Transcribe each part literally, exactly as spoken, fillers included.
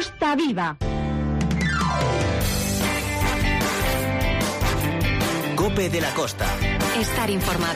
Costa Viva. COPE de la Costa. Estar informado.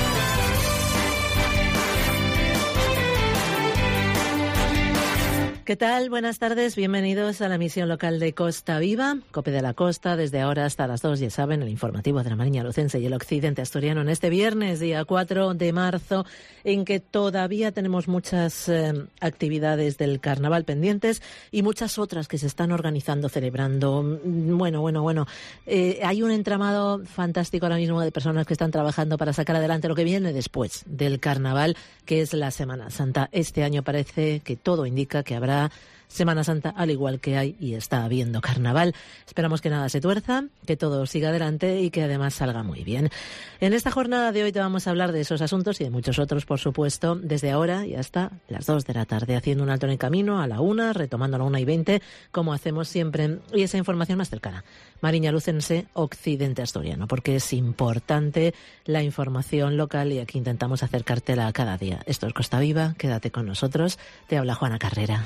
¿Qué tal? Buenas tardes, bienvenidos a la emisión local de Costa Viva, COPE de la Costa, desde ahora hasta las dos, ya saben, el informativo de la Mariña Lucense y el occidente asturiano en este viernes, día cuatro de marzo, en que todavía tenemos muchas eh, actividades del carnaval pendientes y muchas otras que se están organizando, celebrando. Bueno, bueno, bueno, eh, hay un entramado fantástico ahora mismo de personas que están trabajando para sacar adelante lo que viene después del carnaval, que es la Semana Santa. Este año parece que todo indica que habrá Semana Santa, al igual que hay y está habiendo carnaval. Esperamos que nada se tuerza, que todo siga adelante y que además salga muy bien. En esta jornada de hoy te vamos a hablar de esos asuntos y de muchos otros, por supuesto, desde ahora y hasta las dos de la tarde, haciendo un alto en el camino a la una, retomando a la una y veinte, como hacemos siempre, y esa información más cercana. Mariña Lucense, occidente asturiano, porque es importante la información local y aquí intentamos acercártela cada día. Esto es Costa Viva, quédate con nosotros. Te habla Juana Carrera.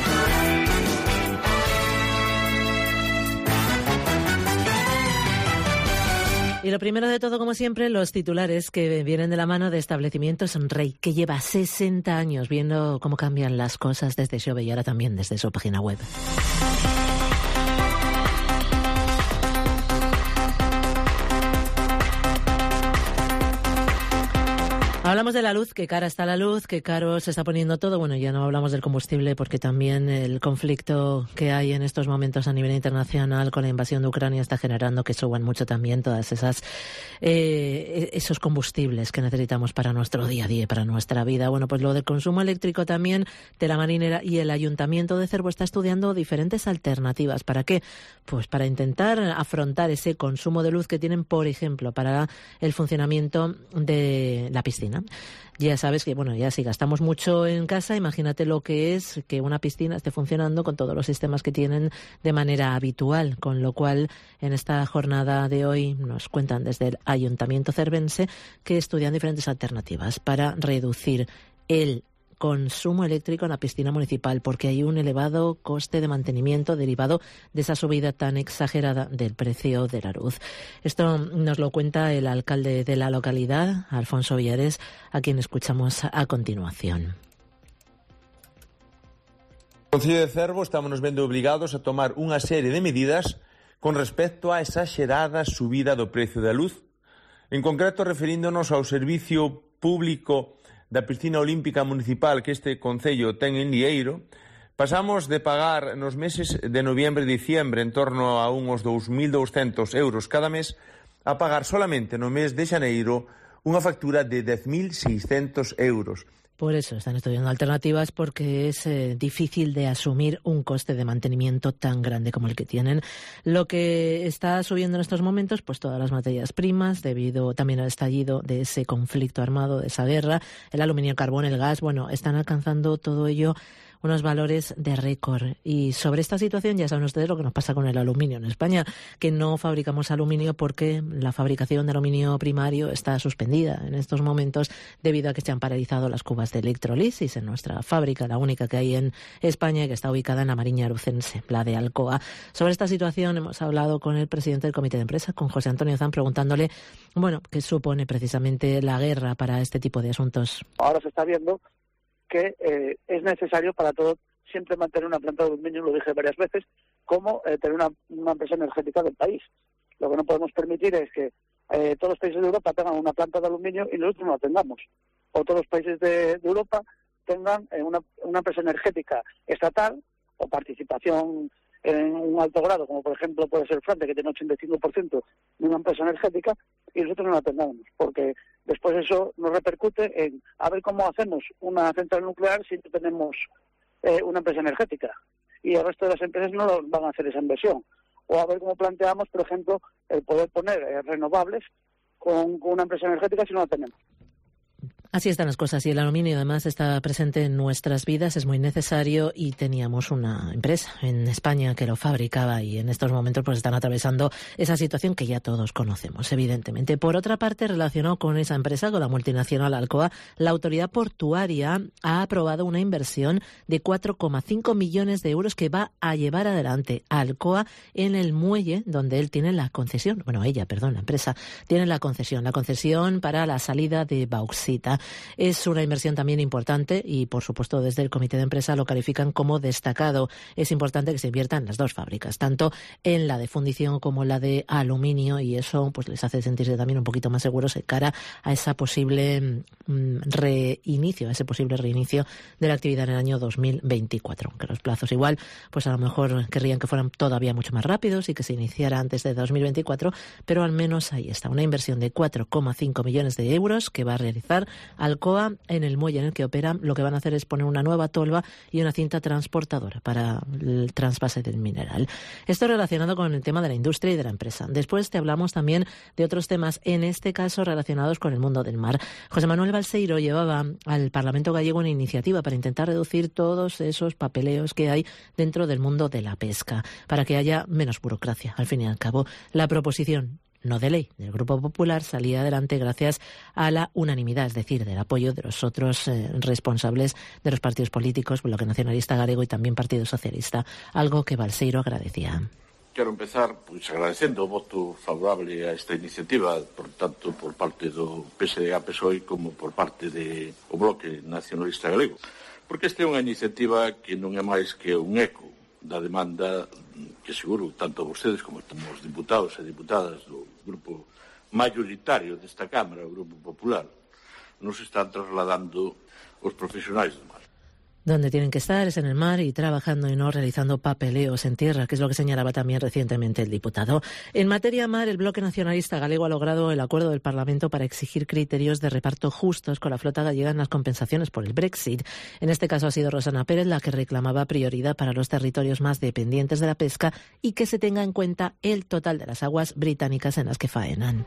Y lo primero de todo, como siempre, los titulares que vienen de la mano de Establecimientos Rey, que lleva sesenta años viendo cómo cambian las cosas desde Xove y ahora también desde su página web. Hablamos de la luz, que cara está la luz, que caro se está poniendo todo. Bueno, ya no hablamos del combustible porque también el conflicto que hay en estos momentos a nivel internacional con la invasión de Ucrania está generando que suban mucho también todas esas eh, esos combustibles que necesitamos para nuestro día a día, para nuestra vida. Bueno, pues lo del consumo eléctrico también de la Marinera y el Ayuntamiento de Cervo está estudiando diferentes alternativas. ¿Para qué? Pues para intentar afrontar ese consumo de luz que tienen, por ejemplo, para el funcionamiento de la piscina. Ya sabes que, bueno, ya si gastamos mucho en casa, imagínate lo que es que una piscina esté funcionando con todos los sistemas que tienen de manera habitual, con lo cual en esta jornada de hoy nos cuentan desde el Ayuntamiento cervense que estudian diferentes alternativas para reducir el consumo eléctrico en la piscina municipal, porque hay un elevado coste de mantenimiento derivado de esa subida tan exagerada del precio de la luz. Esto nos lo cuenta el alcalde de la localidad, Alfonso Villares, a quien escuchamos a continuación. No Concello de Cervo estamos vendo obligados a tomar unha serie de medidas con respecto á exagerada subida do precio da luz, en concreto referíndonos ao servicio público da piscina olímpica municipal que este concello ten en Lieiro. Pasamos de pagar nos meses de noviembre e diciembre en torno a uns dous mil douscentos euros cada mes a pagar solamente no mes de xaneiro unha factura de dez mil seiscentos euros. Por eso están estudiando alternativas, porque es eh, difícil de asumir un coste de mantenimiento tan grande como el que tienen. Lo que está subiendo en estos momentos, pues todas las materias primas, debido también al estallido de ese conflicto armado, de esa guerra, el aluminio, el carbón, el gas, bueno, están alcanzando todo ello unos valores de récord. Y sobre esta situación ya saben ustedes lo que nos pasa con el aluminio en España, que no fabricamos aluminio porque la fabricación de aluminio primario está suspendida en estos momentos debido a que se han paralizado las cubas de electrolisis en nuestra fábrica, la única que hay en España, que está ubicada en la Mariña Lucense, la de Alcoa. Sobre esta situación hemos hablado con el presidente del Comité de Empresa, con José Antonio Zan, preguntándole, bueno, qué supone precisamente la guerra para este tipo de asuntos. Ahora se está viendo que eh, es necesario para todo siempre mantener una planta de aluminio, lo dije varias veces, como eh, tener una, una empresa energética del país. Lo que no podemos permitir es que eh, todos los países de Europa tengan una planta de aluminio y nosotros no la tengamos. O todos los países de, de Europa tengan eh, una, una empresa energética estatal o participación en un alto grado, como por ejemplo puede ser Francia, que tiene ochenta y cinco por ciento de una empresa energética, y nosotros no la tengamos, porque después eso nos repercute en a ver cómo hacemos una central nuclear si no tenemos eh, una empresa energética, y el resto de las empresas no van a hacer esa inversión. O a ver cómo planteamos, por ejemplo, el poder poner eh, renovables con, con una empresa energética si no la tenemos. Así están las cosas y el aluminio además está presente en nuestras vidas, es muy necesario y teníamos una empresa en España que lo fabricaba y en estos momentos pues están atravesando esa situación que ya todos conocemos, evidentemente. Por otra parte, relacionado con esa empresa, con la multinacional Alcoa, la autoridad portuaria ha aprobado una inversión de cuatro coma cinco millones de euros que va a llevar adelante a Alcoa en el muelle donde él tiene la concesión, bueno, ella, perdón, la empresa tiene la concesión, la concesión para la salida de bauxita. Es una inversión también importante y, por supuesto, desde el comité de empresa lo califican como destacado. Es importante que se invierta en las dos fábricas, tanto en la de fundición como la de aluminio, y eso pues les hace sentirse también un poquito más seguros de cara a esa posible mm, reinicio, a ese posible reinicio de la actividad en el año dos mil veinticuatro. Aunque los plazos igual, pues a lo mejor querrían que fueran todavía mucho más rápidos y que se iniciara antes de dos mil veinticuatro, pero al menos ahí está, una inversión de cuatro coma cinco millones de euros que va a realizar Alcoa en el muelle en el que operan. Lo que van a hacer es poner una nueva tolva y una cinta transportadora para el trasvase del mineral. Esto relacionado con el tema de la industria y de la empresa. Después te hablamos también de otros temas, en este caso relacionados con el mundo del mar. José Manuel Balseiro llevaba al Parlamento gallego una iniciativa para intentar reducir todos esos papeleos que hay dentro del mundo de la pesca, para que haya menos burocracia. Al fin y al cabo, la proposición no de ley del Grupo Popular salía adelante gracias a la unanimidad, es decir, del apoyo de los otros eh, responsables de los partidos políticos, Bloque Nacionalista Galego y también Partido Socialista, algo que Balseiro agradecía. Quero empezar pois, agradecendo o voto favorable a esta iniciativa, por tanto por parte do P S D A P S O E como por parte do Bloque Nacionalista Galego, porque esta é unha iniciativa que non é máis que un eco da demanda que seguro tanto vostedes como os diputados e diputadas do grupo mayoritario desta Cámara, o Grupo Popular, nos están trasladando os profesionais do mar. Donde tienen que estar es en el mar y trabajando y no realizando papeleos en tierra, que es lo que señalaba también recientemente el diputado. En materia mar, el Bloque Nacionalista Galego ha logrado el acuerdo del Parlamento para exigir criterios de reparto justos con la flota gallega en las compensaciones por el Brexit. En este caso ha sido Rosana Pérez la que reclamaba prioridad para los territorios más dependientes de la pesca y que se tenga en cuenta el total de las aguas británicas en las que faenan.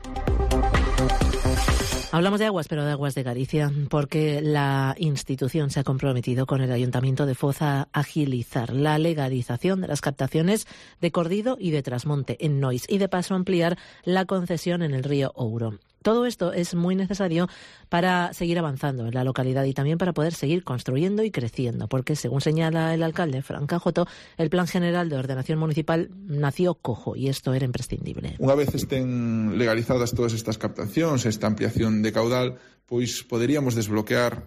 Hablamos de aguas, pero de aguas de Galicia, porque la institución se ha comprometido con el Ayuntamiento de Foz a agilizar la legalización de las captaciones de Cordido y de Trasmonte en Nois y de paso ampliar la concesión en el río Ouro. Todo esto es muy necesario para seguir avanzando en la localidad y también para poder seguir construyendo y creciendo, porque según señala el alcalde, Fran Cajoto, el Plan General de Ordenación Municipal nació cojo y esto era imprescindible. Unha vez estén legalizadas todas estas captacións, esta ampliación de caudal, pois poderíamos desbloquear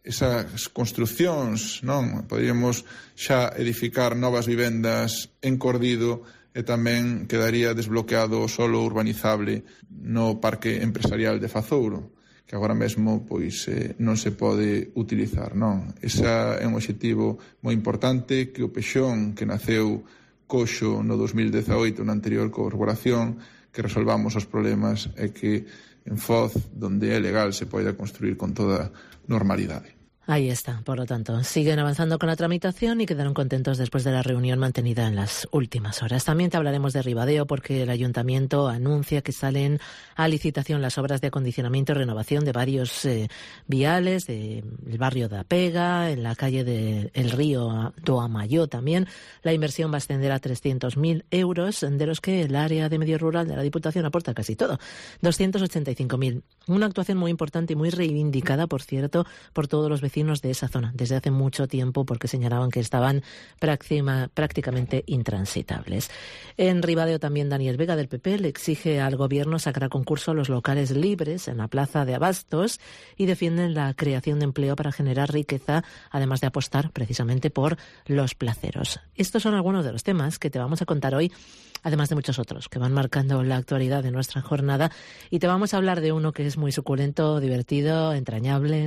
esas construcións, non? Poderíamos xa edificar novas vivendas en Cordido e tamén quedaría desbloqueado o solo urbanizable no parque empresarial de Fazouro, que agora mesmo pois eh, non se pode utilizar, non? Ese é un obxectivo moi importante que o Pexón, que naceu coxo no dos mil dezaoito na anterior corporación, que resolvamos os problemas e que en Foz, donde é legal, se poida construir con toda normalidade. Ahí está, por lo tanto, siguen avanzando con la tramitación y quedaron contentos después de la reunión mantenida en las últimas horas. También te hablaremos de Ribadeo porque el Ayuntamiento anuncia que salen a licitación las obras de acondicionamiento y renovación de varios eh, viales, del de barrio de Apega, en la calle del de río do Amayó también. La inversión va a ascender a trescientos mil euros, de los que el área de medio rural de la Diputación aporta casi todo, doscientos ochenta y cinco mil. Una actuación muy importante y muy reivindicada, por cierto, por todos los vecinos de esa zona desde hace mucho tiempo porque señalaban que estaban práctima, prácticamente intransitables. En Ribadeo también Daniel Vega del P P le exige al gobierno sacar a concurso los locales libres en la plaza de Abastos y defienden la creación de empleo para generar riqueza, además de apostar precisamente por los placeros. Estos son algunos de los temas que te vamos a contar hoy, además de muchos otros que van marcando la actualidad de nuestra jornada, y te vamos a hablar de uno que es muy suculento, divertido, entrañable.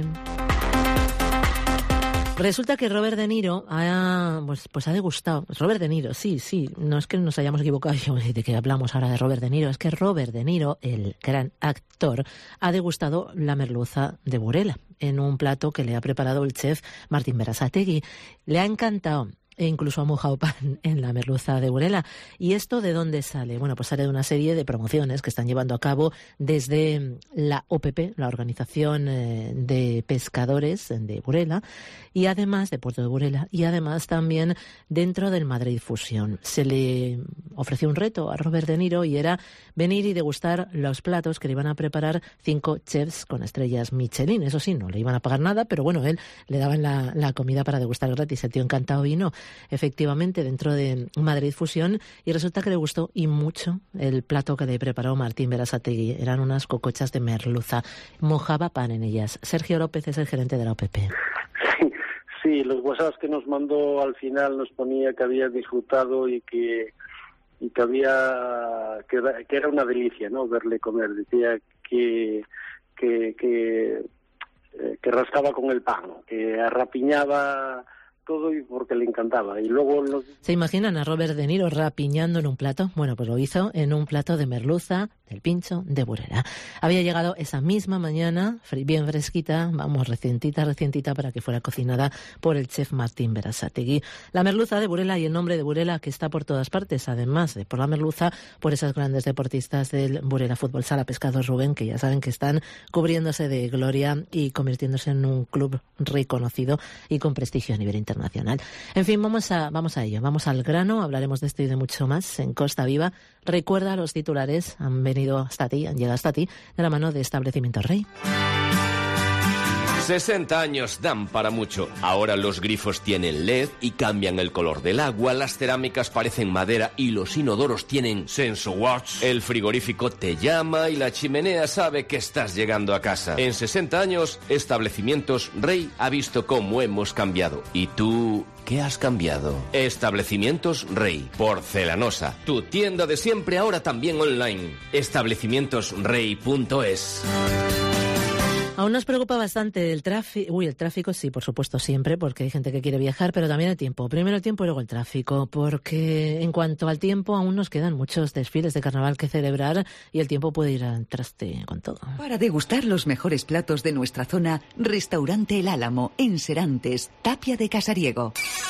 Resulta que Robert De Niro ha, pues, pues ha degustado. Robert De Niro, sí, sí, no es que nos hayamos equivocado de que hablamos ahora de Robert De Niro, es que Robert De Niro, el gran actor, ha degustado la merluza de Burela en un plato que le ha preparado el chef Martín Berasategui. Le ha encantado. e incluso ha mojado pan en la merluza de Burela. ¿Y esto de dónde sale? Bueno, pues sale de una serie de promociones que están llevando a cabo desde la O P P, la Organización de Pescadores de Burela, y además de Puerto de Burela, y además también dentro del Madrid Fusión. Se le ofreció un reto a Robert De Niro y era venir y degustar los platos que le iban a preparar cinco chefs con estrellas Michelin. Eso sí, no le iban a pagar nada, pero bueno, él le daban la, la comida para degustar gratis. El tío encantado vino efectivamente dentro de Madrid Fusión y resulta que le gustó y mucho el plato que le preparó Martín Berasategui. Eran unas cocochas de merluza, mojaba pan en ellas. Sergio López es el gerente de la O P P. Sí, sí, los WhatsApps que nos mandó al final nos ponía que había disfrutado y que y que había que, que era una delicia, ¿no?, verle comer. Decía que que que, eh, que rascaba con el pan, que arrapiñaba todo y porque le encantaba. Y luego los... ¿Se imaginan a Robert De Niro rapiñando en un plato? Bueno, pues lo hizo en un plato de merluza del Pincho de Burela. Había llegado esa misma mañana, bien fresquita, vamos, recientita, recientita, para que fuera cocinada por el chef Martín Berasategui. La merluza de Burela y el nombre de Burela que está por todas partes, además de por la merluza, por esas grandes deportistas del Burela Fútbol Sala Pescados Rubén, que ya saben que están cubriéndose de gloria y convirtiéndose en un club reconocido y con prestigio a nivel internacional. Nacional. En fin, vamos a, vamos a ello, vamos al grano, hablaremos de esto y de mucho más en Costa Viva. Recuerda, los titulares han venido hasta ti, han llegado hasta ti, de la mano de Establecimientos Rey. sesenta años dan para mucho. Ahora los grifos tienen L E D y cambian el color del agua, las cerámicas parecen madera y los inodoros tienen SensoWatch. El frigorífico te llama y la chimenea sabe que estás llegando a casa. En sesenta años, Establecimientos Rey ha visto cómo hemos cambiado. ¿Y tú qué has cambiado? Establecimientos Rey, porcelanosa. Tu tienda de siempre, ahora también online. establecimientos rey punto es. Aún nos preocupa bastante el tráfico. Uy, el tráfico sí, por supuesto, siempre, porque hay gente que quiere viajar, pero también el tiempo. Primero el tiempo y luego el tráfico, porque en cuanto al tiempo aún nos quedan muchos desfiles de carnaval que celebrar y el tiempo puede ir al traste con todo. Para degustar los mejores platos de nuestra zona, Restaurante El Álamo, en Serantes, Tapia de Casariego.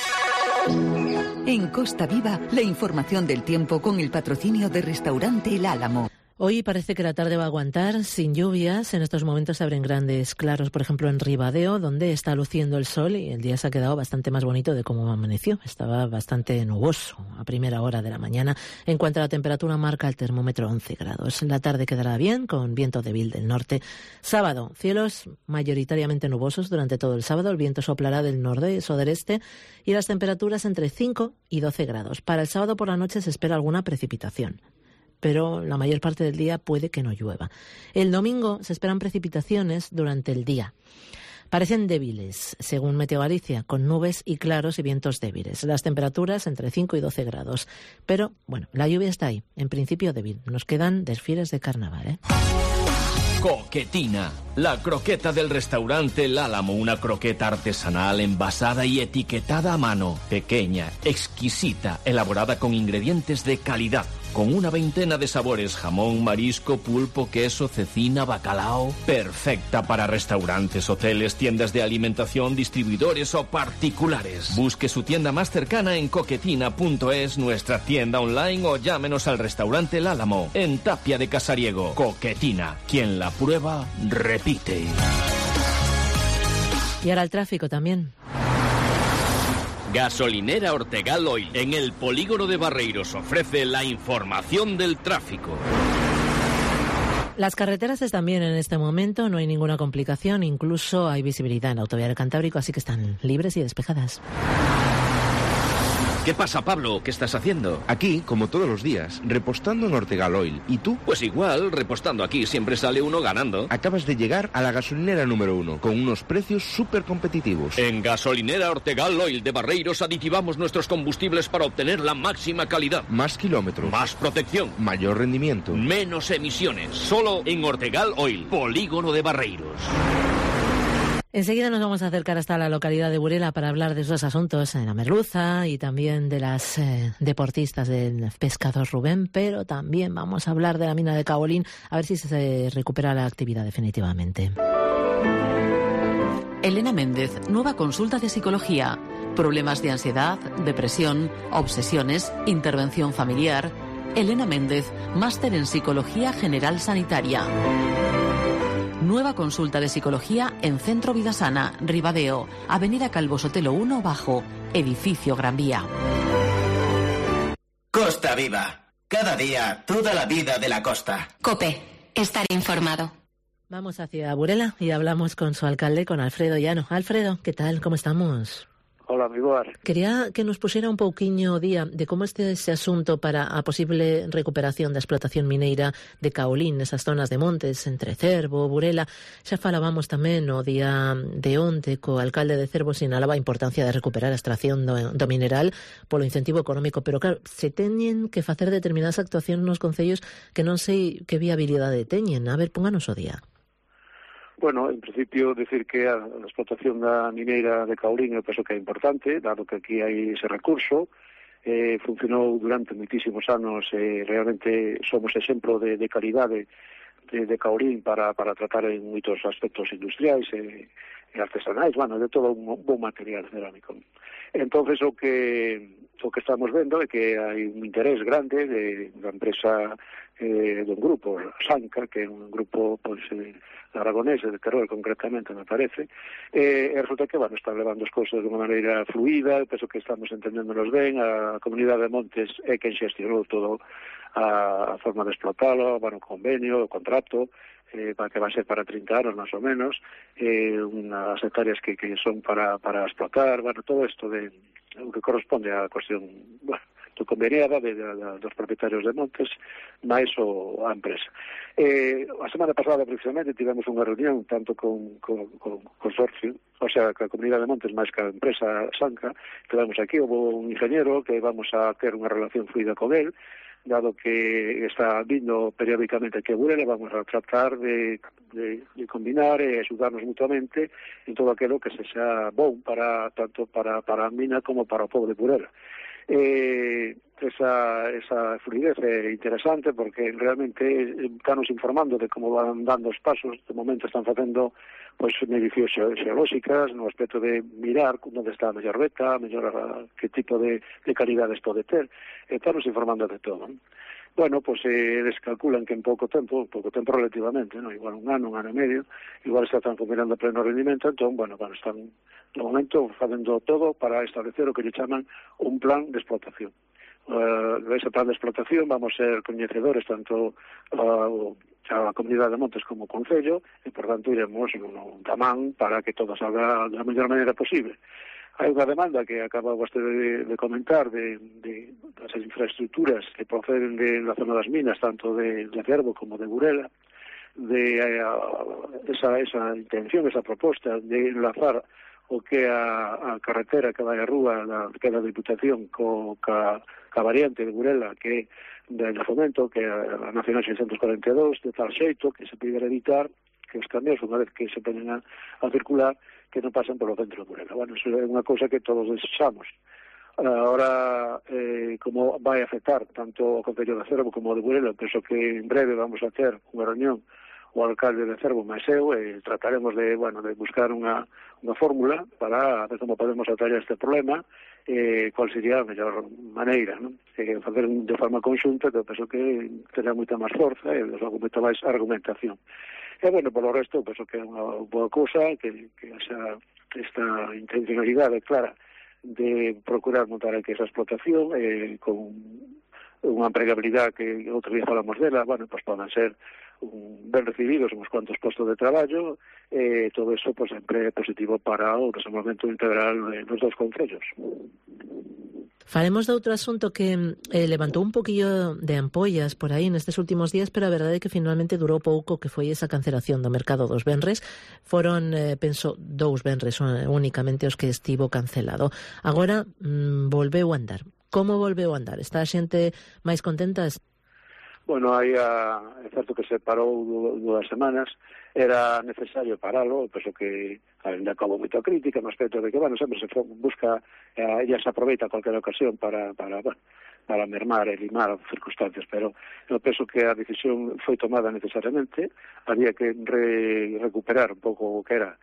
En Costa Viva, la información del tiempo con el patrocinio de Restaurante El Álamo. Hoy parece que la tarde va a aguantar sin lluvias. En estos momentos se abren grandes claros, por ejemplo en Ribadeo, donde está luciendo el sol y el día se ha quedado bastante más bonito de cómo amaneció. Estaba bastante nuboso a primera hora de la mañana. En cuanto a la temperatura, marca el termómetro once grados. La tarde quedará bien, con viento débil del norte. Sábado, cielos mayoritariamente nubosos durante todo el sábado. El viento soplará del nordeste o del este y las temperaturas entre cinco y doce grados. Para el sábado por la noche se espera alguna precipitación, pero la mayor parte del día puede que no llueva. El domingo se esperan precipitaciones durante el día. Parecen débiles, según Meteo Galicia, con nubes y claros y vientos débiles. Las temperaturas entre cinco y doce grados. Pero, bueno, la lluvia está ahí, en principio débil. Nos quedan desfiles de carnaval, ¿eh? Coquetina, la croqueta del restaurante El Álamo, una croqueta artesanal envasada y etiquetada a mano, pequeña, exquisita, elaborada con ingredientes de calidad, con una veintena de sabores: jamón, marisco, pulpo, queso, cecina, bacalao. Perfecta para restaurantes, hoteles, tiendas de alimentación, distribuidores o particulares. Busque su tienda más cercana en coquetina punto es, nuestra tienda online, o llámenos al restaurante El Álamo, en Tapia de Casariego. Coquetina, quien la prueba, repite. Y ahora el tráfico también. Gasolinera Ortegal Oil, en el polígono de Barreiros, ofrece la información del tráfico. Las carreteras están bien en este momento, no hay ninguna complicación, incluso hay visibilidad en la autovía del Cantábrico, así que están libres y despejadas. ¿Qué pasa, Pablo? ¿Qué estás haciendo? Aquí, como todos los días, repostando en Ortegal Oil. ¿Y tú? Pues igual, repostando aquí siempre sale uno ganando. Acabas de llegar a la gasolinera número uno, con unos precios súper competitivos. En Gasolinera Ortegal Oil de Barreiros aditivamos nuestros combustibles para obtener la máxima calidad. Más kilómetros. Más protección. Mayor rendimiento. Menos emisiones. Solo en Ortegal Oil, polígono de Barreiros. Enseguida nos vamos a acercar hasta la localidad de Burela para hablar de esos asuntos en la merluza y también de las eh, deportistas del Pescados Rubén, pero también vamos a hablar de la mina de Caolín, a ver si se recupera la actividad definitivamente. Elena Méndez, nueva consulta de psicología. Problemas de ansiedad, depresión, obsesiones, intervención familiar. Elena Méndez, máster en Psicología General Sanitaria. Nueva consulta de psicología en Centro Vidasana, Ribadeo, Avenida Calvo Sotelo uno Bajo, Edificio Gran Vía. Costa Viva. Cada día, toda la vida de la costa. COPE. Estar informado. Vamos hacia Burela y hablamos con su alcalde, con Alfredo Llano. Alfredo, ¿qué tal? ¿Cómo estamos? Hola, mi boar. Quería que nos pusiera un pouquiño día de como este ese asunto para a posible recuperación da explotación mineira de caolín nesas zonas de montes, entre Cervo, Burela. Xa falábamos tamén o día de onte co alcalde de Cervo, sinalaba a importancia de recuperar a extracción do, do mineral polo incentivo económico, pero claro, se teñen que facer determinadas actuacións nos concellos que non sei que viabilidade teñen. A ver, pónganos o día. Bueno, en principio, decir que a explotación da mineira de caolín eu penso que é importante, dado que aquí hai ese recurso, eh, funcionou durante moitísimos anos, eh, realmente somos exemplo de, de calidade de, de caolín para, para tratar en moitos aspectos industriais e, e artesanais, bueno, de todo un bon material cerámico. Entonces, o que o que estamos vendo é que hai un interés grande de, da empresa eh, dun grupo, Sanca, que é un grupo pois, eh, aragonés, de Teruel concretamente, me parece, eh, e resulta que, bueno, están levando as cousas de unha maneira fluida, penso que estamos entendéndonos ben, a comunidade de Montes é quen xestionou todo a, a forma de explotalo, bueno, o convenio, o contrato, eh, para que va a ser para trinta anos, máis ou menos, eh, unhas hectáreas que, que son para, para explotar, bueno, todo isto de o que corresponde á cuestión, bueno, do conveniada de, de, de, dos propietarios de Montes, máis o a empresa. Eh, a semana pasada, precisamente, tivemos unha reunión tanto con, con, con consorcio, o sea, que a comunidade de Montes máis que a empresa Sanca, quedamos aquí, houve un ingeniero que vamos a ter unha relación fluida con él, dado que está vindo periódicamente aquí a Burela, vamos a tratar de, de, de combinar e axudarnos mutuamente en todo aquilo que se xa bon para tanto para, para a mina como para o povo de Burela. Eh, esa, esa fluidez é interesante porque realmente estamos informando de como van dando os pasos. De momento están facendo pois, medicións xeolóxicas no aspecto de mirar onde está a mellor beta, a mellor a, que tipo de, de calidades pode ter. Estamos informando de todo, non? Bueno, pois eh, descalculan que en pouco tempo, pouco tempo relativamente, ¿no? Igual un ano, un ano e medio, igual se están combinando pleno rendimento, entón, bueno, bueno, están no momento facendo todo para establecer o que lle chaman un plan de explotación. Uh, ese plan de explotación vamos a ser coñecedores tanto uh, a comunidade de Montes como o Concello e, por tanto, iremos un tamán para que todo salga da mellor maneira posible. Hai unha demanda que acaba vostede de, de comentar de, de das infraestructuras que proceden de la zona das minas, tanto de, de Cervo como de Burela, de uh, esa, esa intención, esa proposta de enlazar o que a, a carretera que vai a rúa da, que da Diputación co, ca, ca variante de Burela que é de Fomento, que é a Nacional seiscentos cuarenta e dous, de tal xeito que se pide evitar que os camións, unha vez que se ponen a, a circular, que non pasen polo centro de Burela. Bueno, eso é unha cousa que todos desexamos. Ahora, eh, como vai afectar tanto o Concello de Cervo como o de Burela, penso que en breve vamos a ter unha reunión o alcalde de Cervo máis eu e trataremos de, bueno, de buscar unha, unha fórmula para ver como podemos atallar este problema e eh, cual sería a mellor maneira, non? Eh, facer de forma conxunta, que eu penso que terá moita máis forza e logo moita máis argumentación. E, bueno, polo resto, penso que é unha boa cousa, que, que esa, esta intencionalidade clara de procurar montar aquí esa explotación eh, con unha empregabilidade que outro día falamos dela, bueno, pois poden ser un, ben recibidos uns cuantos postos de traballo e eh, todo eso pois, sempre é positivo para o desenvolvemento integral dos dos concellos. Faremos de outro asunto que eh, levantou un poquillo de ampollas por aí nestes últimos días, pero a verdade é que finalmente durou pouco, que foi esa cancelación do mercado dos venres. Foron, eh, penso, dous venres únicamente os que estivo cancelado. Agora mm, volveu a andar. Como volveu a andar? Está a xente máis contenta? Bueno, aí a, é certo que se parou dúas semanas, era necesario paralo, penso que ainda acabou moita crítica no aspecto de que, bueno, sempre se busca, eh, ella se aproveita cualquier ocasión para, para, bueno, para mermar e limar as circunstancias, pero eu penso que a decisión foi tomada necesariamente, había que re, recuperar un pouco o que era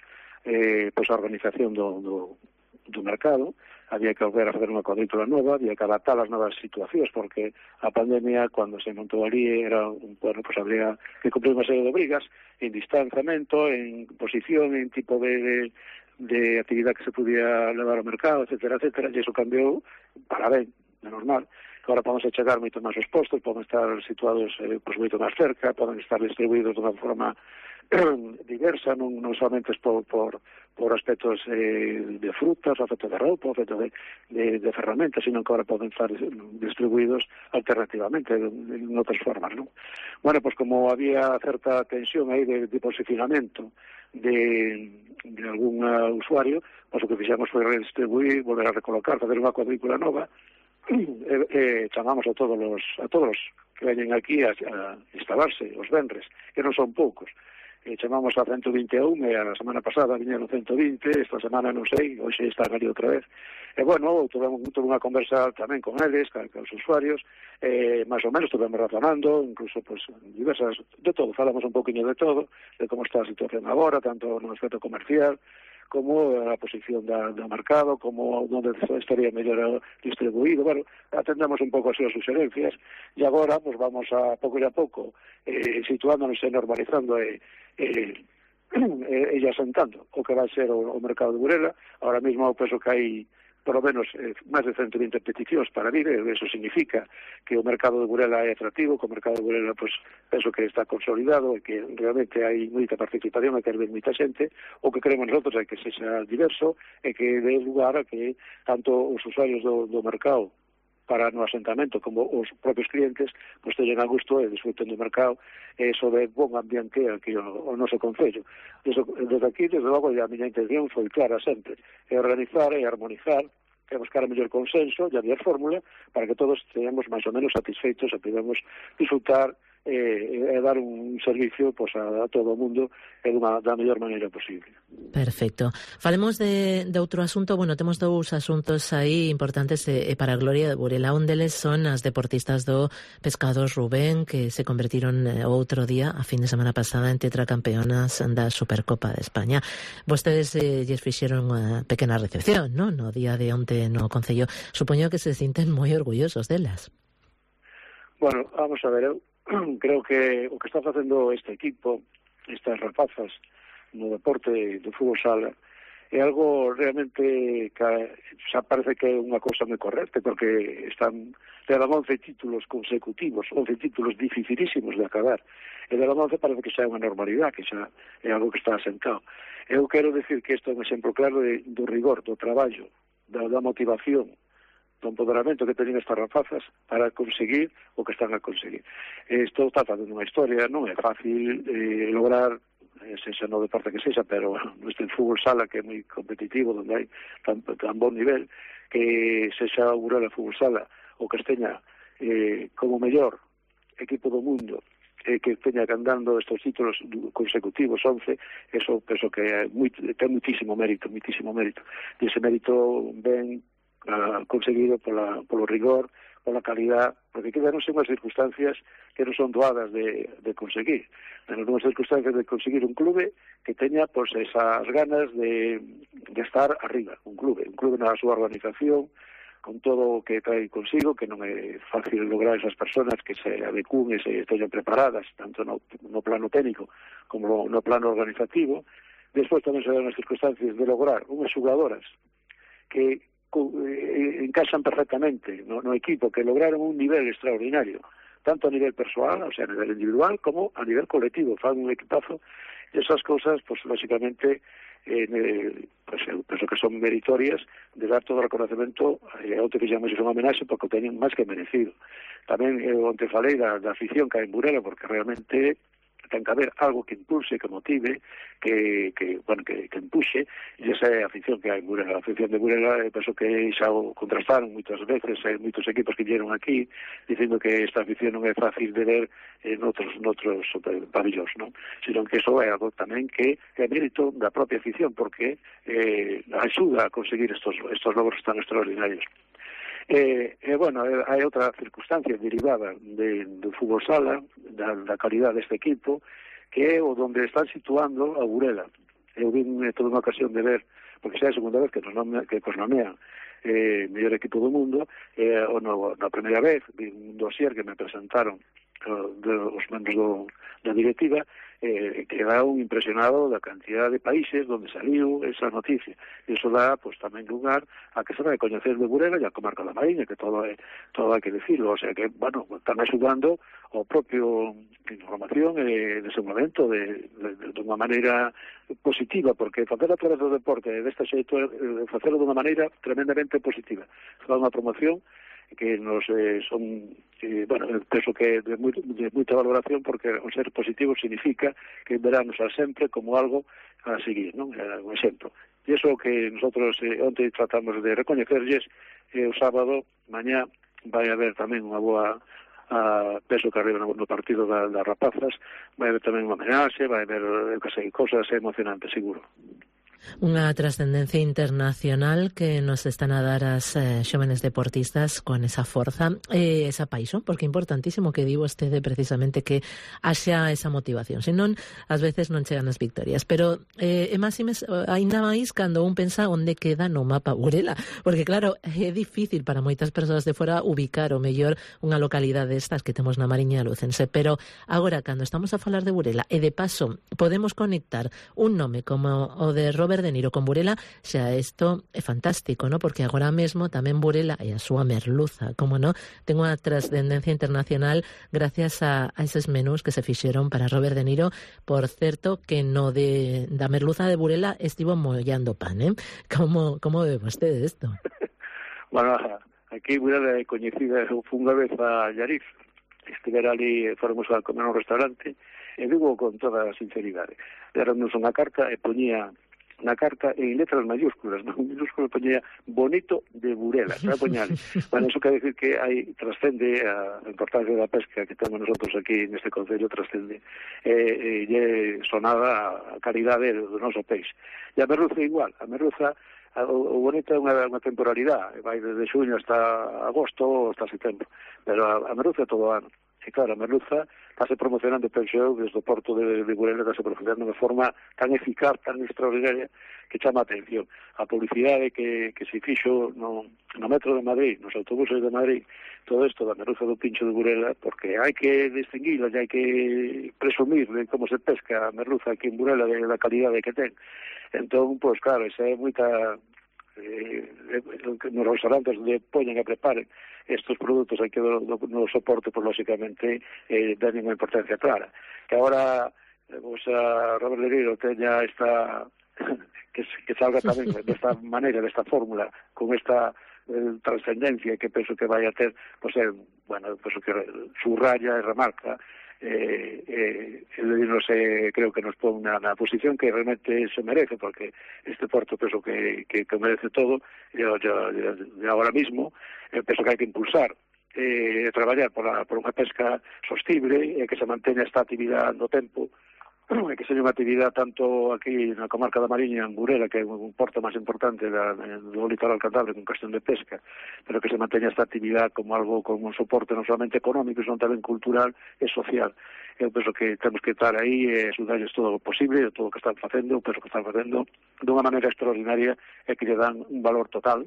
eh, pois a organización do, do, do mercado. Había que volver a fazer unha cuadrícula nova, había que adaptar as novas situacións, porque a pandemia, cando se montou ali, era un, bueno, pues habría que cumplir unha serie de obrigas en distanciamento, en posición, en tipo de, de, de actividade que se podía levar ao mercado, etcétera, etcétera, e iso cambiou para ben, menos mal, que agora podemos chegar moito máis aos postos, poden estar situados eh, pues, moito máis cerca, poden estar distribuídos de unha forma diversa, non, non somente por, por, por aspectos eh, de frutas, o aspecto de roupa, o aspecto de, de, de ferramentas, sino que ahora poden estar distribuídos alternativamente en outras formas, non? Bueno, pues como había certa tensión aí de, de posicionamento de, de algún uh, usuario, pues o que fixemos foi redistribuir, volver a recolocar, fazer unha cuadrícula nova, e, e chamamos a todos os a todos que veñen aquí a, a instalarse os venres, que non son poucos. E chamamos a ciento vinte e un, e a semana pasada viñeron ciento vinte, esta semana non sei, hoxe están ali outra vez. E bueno, tuvemos unha conversa tamén con eles, con, con os usuarios, e máis ou menos estuvemos razonando, incluso pues, diversas, de todo, falamos un poquinho de todo, de como está a situación agora, tanto no aspecto comercial, como a posición da, do mercado, como onde estaría mellor distribuído. Bueno, atendemos un pouco as súas suxerencias e agora pues, vamos a pouco e a pouco eh, situándonos e normalizando e, e, e, e asentando o que vai ser o, o mercado de Burela. Ahora mesmo penso que hai por lo menos eh, máis de ciento vinte peticións para vir, e eso significa que o mercado de Burela é atractivo, que o mercado de Burela, pues, penso que está consolidado e que realmente hai moita participación, e que hai moita xente. O que queremos nosotros é que sexa diverso e que dé lugar a que tanto os usuarios do, do mercado para no asentamento como os propios clientes pues teñen a gusto e disfruten do mercado e iso de bon ambiente aquí o, o noso concello. Desde, desde aquí, desde logo, a miña intención foi clara sempre, é organizar e armonizar e buscar a mellor consenso e a mellor fórmula para que todos teñamos máis ou menos satisfeitos e podemos disfrutar e, e dar un servicio pues, a, a todo o mundo e dunha, da mellor maneira posible. Perfecto. Falemos de, de outro asunto. Bueno, temos dous asuntos aí importantes e, e para a gloria de Burela. Un deles son as deportistas do Pescados Rubén, que se convertiron outro día, a fin de semana pasada, en tetracampeonas da Supercopa de España. Vostedes eh, lles fixeron unha pequena recepción, ¿no? No día de onte no Concello. Supoño que se sinten moi orgullosos delas. Bueno, vamos a ver, eu creo que o que está facendo este equipo, estas rapazas no deporte do fútbol sala, é algo realmente que xa parece que é unha cousa moi correcta, porque están levan once títulos consecutivos, once títulos dificilísimos de acabar, e levan once parece que xa é unha normalidade, que xa é algo que está asentado. Eu quero decir que isto é un exemplo claro de, do rigor, do traballo, da, da motivación, do empoderamento que teñen estas rapazas para conseguir o que están a conseguir. Isto trata de unha historia, non é fácil eh, lograr, eh, sexa no deporte que sexa, pero este fútbol sala que é moi competitivo, onde hai tan, tan bon nivel, que sexa o Burela Fútbol Sala o que esteña eh, como mellor equipo do mundo, eh, que teña andando estes títulos consecutivos, once, eso penso que é moi, ten muitísimo mérito, muitísimo mérito. E ese mérito ben Uh, conseguido pola, polo rigor, pola calidad, porque quedan unhas circunstancias que non son doadas de, de conseguir. Pero unhas circunstancias de conseguir un clube que teña pues, esas ganas de, de estar arriba, un clube, un clube na súa organización, con todo o que trae consigo, que non é fácil lograr esas personas que se adecúen e se estén preparadas, tanto no, no plano técnico como no, no plano organizativo. Despois tamén se dan as circunstancias de lograr unhas jugadoras que encaixan perfectamente no, no equipo, que lograron un nivel extraordinario, tanto a nivel persoal, o sea, a nivel individual, como a nivel colectivo, fan un equipazo, e esas cousas, pues, lógicamente, eh, pues, eu penso que son meritorias de dar todo o reconocemento, e onte fixamos unha homenaxe porque o teñen máis que merecido. Tamén, eu onte falei da, da afición que hai en Burela, porque realmente ten que haber algo que impulse, que motive, que, que bueno, que, que empuxe, e esa é a afición que hai en Burela. A afición de Burela, eu penso que xa o contrastaron moitas veces, hai moitos equipos que vieron aquí, dicindo que esta afición non é fácil de ver en outros, noutros pabellóns, non? Sino que iso é algo tamén que é mérito da propia afición, porque eh, axuda a conseguir estos, estos logros tan extraordinarios. E, eh, bueno, hai outra circunstancia derivada de, do fútbol sala, da, da calidad deste equipo, que é o donde están situando a Burela. eu vim toda unha ocasión de ver, porque xa é a segunda vez que nos nomean, que nos nomean eh, mellor equipo do mundo, eh, ou no, na primeira vez vi un dossier que me presentaron uh, de, os membros do, da directiva, eh, quedaron impresionado da cantidad de países donde saliu esa noticia. Iso dá, pues, tamén lugar a que se vai coñecer de Burela e a comarca da Mariña, que todo é, todo hai que decirlo, o sea que, bueno, están axudando ao propio información e desenvolvemento de, de, de unha maneira positiva, porque facer a través do deporte desta xeito é facelo dunha maneira tremendamente positiva. Fa unha promoción que nos eh, son, eh, bueno, penso que de, moi, de moita valoración, porque o ser positivo significa que verán usar sempre como algo a seguir, non? É un exemplo. E iso que nosotros eh, onte tratamos de recoñecerlles, eh, o sábado, mañá, vai haber tamén unha boa a peso que arriba no, no partido da, das rapazas, vai haber tamén unha homenaxe, vai haber, eu que sei, cosas emocionantes, seguro. Unha trascendencia internacional que nos están a dar as eh, xóvenes deportistas con esa forza e esa paixón, porque é importantísimo que di vostede precisamente que haxa esa motivación, senón ás veces non chegan as victorias, pero eh, é máximes ainda máis cando un pensa onde queda no mapa Burela, porque claro, é difícil para moitas persoas de fora ubicar o mellor unha localidade destas que temos na Mariña Lucense, pero agora cando estamos a falar de Burela e de paso podemos conectar un nome como o de Robert De Niro con Burela, xa isto é fantástico, ¿no? Porque agora mesmo tamén Burela e a súa merluza, como no, ten unha trascendencia internacional gracias a, a eses menús que se fixeron para Robert De Niro. Por certo, que no de da merluza de Burela estivo mollando pan, ¿eh? Como, como ve vostede isto? Bueno, aquí Burela é coñecida, foi unha vez a Llariz, estivera ali, fomos a comer un restaurante, e digo con toda a sinceridade, éramos unha carta e poñía na carta en letras mayúsculas, non minúsculas, poñía bonito de Burela, xa poñale. Bueno, eso quer decir que hai trascende a importancia da pesca que temos nosotros aquí neste concello, trascende e, e sonada a calidade do noso peixe. E a merluza igual, a merluza o, o bonito é unha, unha temporalidade, vai desde xuño hasta agosto ou hasta setembro, pero a, a merluza é todo o ano. E claro, a merluza estáse promocionando, penso eu, desde o porto de, de Burela, estáse promocionando de forma tan eficaz, tan extraordinaria, que chama a atención. A publicidade que, que se fixo no, no metro de Madrid, nos autobuses de Madrid, todo isto da merluza do pincho de Burela, porque hai que distinguila e hai que presumir de como se pesca a merluza aquí en Burela, de la calidade que ten. Entón, pois claro, esa é moita... Eh, nos restaurantes onde poñen e preparen estos produtos hai que do, do, no soporte, por lógicamente eh, dan unha importancia clara, que agora eh, vos a Robert De Niro teña esta que, que salga tamén desta maneira, desta fórmula, con esta eh, trascendencia que penso que vai a ter, pois é, bueno, penso que subraya e remarca eh, eh, no sé, creo que nos pon na, na posición que realmente se merece, porque este porto penso que, que, que merece todo, e, e, e agora mismo eh, penso que hai que impulsar e eh, traballar por, a, por unha pesca sostible e que se manteña esta actividade no tempo, e que seña unha actividade tanto aquí na comarca da Mariña, en Burela, que é un porto máis importante da, do litoral cantábrico en cuestión de pesca, pero que se manteña esta actividade como algo, como un soporte non solamente económico, sino tamén cultural e social. Eu penso que temos que estar aí e axudarles todo o posible, todo o que están facendo, penso que están facendo dunha maneira extraordinaria e que lle dan un valor total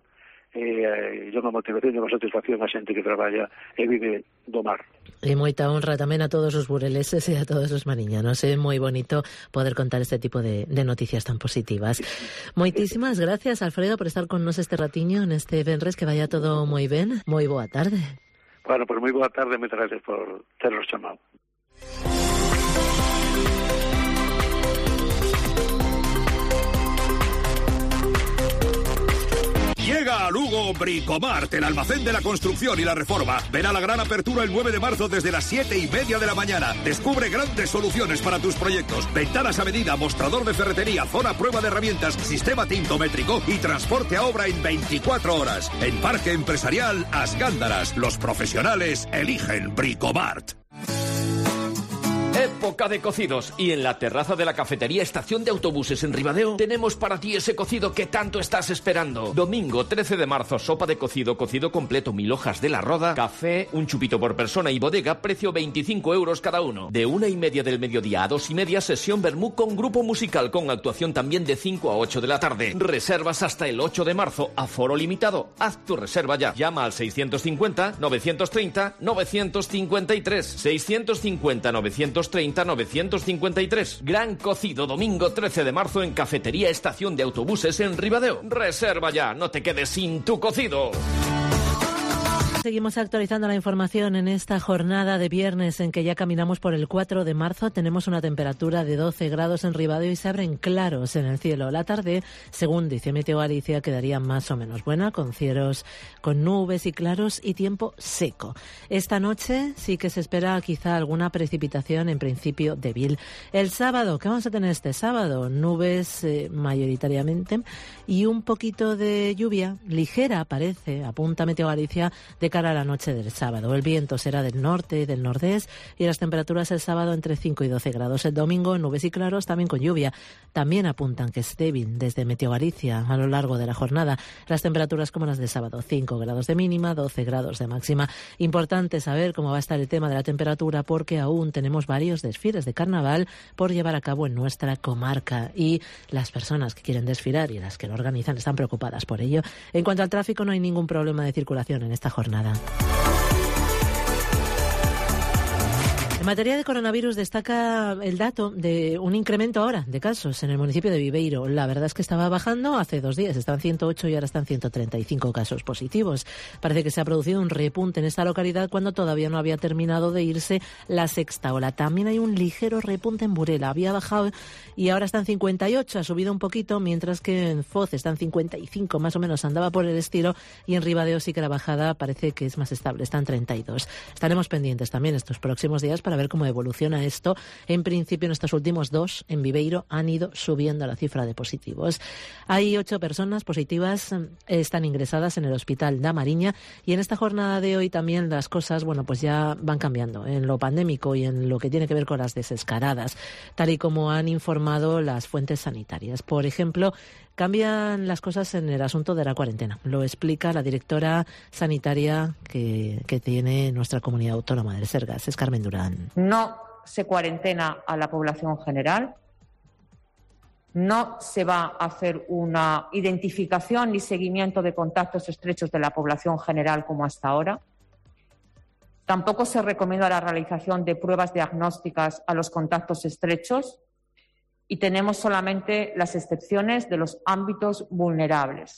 e eh, unha motivación e unha satisfacción a xente que traballa e vive do mar. E moita honra tamén a todos os bureleses e a todos os mariñanos. É moi bonito poder contar este tipo de, de noticias tan positivas. Moitísimas gracias, Alfredo, por estar con nos este ratiño neste venres, que vaya todo moi ben. Moi boa tarde. Bueno, pues moi boa tarde, moitas gracias por ternos chamado. Llega a Lugo Bricomart, el almacén de la construcción y la reforma. Ven a la gran apertura el nueve de marzo desde las siete y media de la mañana. Descubre grandes soluciones para tus proyectos. Ventanas a medida, mostrador de ferretería, zona prueba de herramientas, sistema tintométrico y transporte a obra en veinticuatro horas. En Parque Empresarial As Gándaras, los profesionales eligen Bricomart. época de cocidos. Y en la terraza de la cafetería Estación de Autobuses en Ribadeo tenemos para ti ese cocido que tanto estás esperando. Domingo trece de marzo, sopa de cocido, cocido completo, mil hojas de la roda, café, un chupito por persona y bodega, precio veinticinco euros cada uno. De una y media del mediodía a dos y media, sesión vermú con grupo musical con actuación también de cinco a ocho de la tarde. Reservas hasta el ocho de marzo, aforo limitado. Haz tu reserva ya. Llama al seiscientos cincuenta, novecientos treinta, novecientos cincuenta y tres. seiscientos cincuenta, novecientos treinta, novecientos cincuenta y tres. Gran cocido, domingo trece de marzo en Cafetería Estación de Autobuses en Ribadeo. Reserva ya, no te quedes sin tu cocido. Seguimos actualizando la información en esta jornada de viernes en que ya caminamos por el cuatro de marzo. Tenemos una temperatura de doce grados en Ribadeo y se abren claros en el cielo. La tarde, según dice Meteo Galicia, quedaría más o menos buena, con cielos con nubes y claros y tiempo seco. Esta noche sí que se espera quizá alguna precipitación, en principio débil. El sábado, ¿qué vamos a tener este sábado? Nubes eh, mayoritariamente y un poquito de lluvia ligera, parece, apunta Meteo Galicia, de cara a la noche del sábado. El viento será del norte y del nordeste y las temperaturas el sábado entre cinco y doce grados. El domingo nubes y claros, también con lluvia. También apuntan que es débil desde Meteo Galicia a lo largo de la jornada. Las temperaturas como las del sábado, cinco grados de mínima, doce grados de máxima. Importante saber cómo va a estar el tema de la temperatura porque aún tenemos varios desfiles de carnaval por llevar a cabo en nuestra comarca y las personas que quieren desfilar y las que lo organizan están preocupadas por ello. En cuanto al tráfico, no hay ningún problema de circulación en esta jornada. En materia de coronavirus destaca el dato de un incremento ahora de casos en el municipio de Viveiro. La verdad es que estaba bajando hace dos días, estaban ciento ocho y ahora están ciento treinta y cinco casos positivos. Parece que se ha producido un repunte en esta localidad cuando todavía no había terminado de irse la sexta ola. También hay un ligero repunte en Burela, había bajado y ahora están cincuenta y ocho, ha subido un poquito, mientras que en Foz están cincuenta y cinco, más o menos andaba por el estilo, y en Ribadeo sí que la bajada parece que es más estable, están treinta y dos. Estaremos pendientes también estos próximos días para ver cómo evoluciona esto. En principio, en estos últimos dos, en Viveiro, han ido subiendo la cifra de positivos. Hay ocho personas positivas, están ingresadas en el Hospital da Mariña, y en esta jornada de hoy también las cosas, bueno, pues ya van cambiando en lo pandémico y en lo que tiene que ver con las desescaradas, tal y como han informado las fuentes sanitarias. Por ejemplo, cambian las cosas en el asunto de la cuarentena. Lo explica la directora sanitaria que, que tiene nuestra comunidad autónoma del Sergas, es Carmen Durán. No se cuarentena a la población general, no se va a hacer una identificación ni seguimiento de contactos estrechos de la población general como hasta ahora. Tampoco se recomienda la realización de pruebas diagnósticas a los contactos estrechos. Y tenemos solamente las excepciones de los ámbitos vulnerables.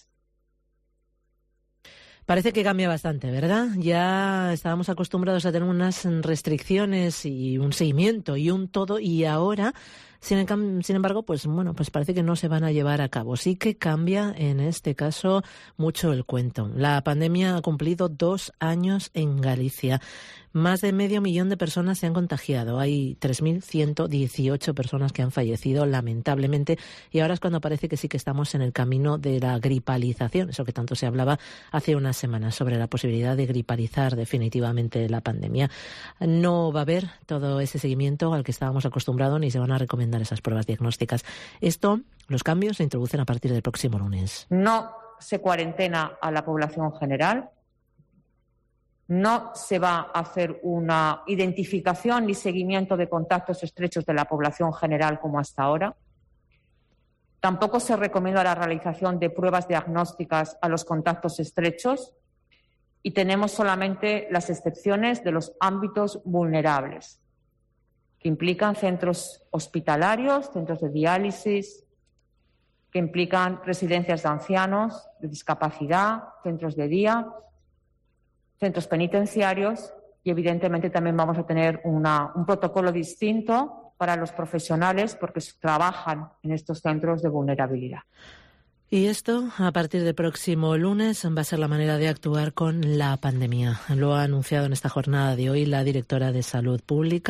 Parece que cambia bastante, ¿verdad? Ya estábamos acostumbrados a tener unas restricciones y un seguimiento y un todo, y ahora, sin, sin embargo, pues bueno, pues parece que no se van a llevar a cabo. Sí que cambia en este caso mucho el cuento. La pandemia ha cumplido dos años en Galicia. Más de medio millón de personas se han contagiado. Hay tres mil ciento dieciocho personas que han fallecido, lamentablemente, y ahora es cuando parece que sí que estamos en el camino de la gripalización, eso que tanto se hablaba hace unas semanas sobre la posibilidad de gripalizar definitivamente la pandemia. No va a haber todo ese seguimiento al que estábamos acostumbrados ni se van a recomendar esas pruebas diagnósticas. Esto, los cambios se introducen a partir del próximo lunes. No se cuarentena a la población general. No se va a hacer una identificación ni seguimiento de contactos estrechos de la población general como hasta ahora. Tampoco se recomienda la realización de pruebas diagnósticas a los contactos estrechos y tenemos solamente las excepciones de los ámbitos vulnerables, que implican centros hospitalarios, centros de diálisis, que implican residencias de ancianos, de discapacidad, centros de día, centros penitenciarios, y evidentemente también vamos a tener una, un protocolo distinto para los profesionales porque trabajan en estos centros de vulnerabilidad. Y esto, a partir del próximo lunes, va a ser la manera de actuar con la pandemia. Lo ha anunciado en esta jornada de hoy la directora de Salud Pública,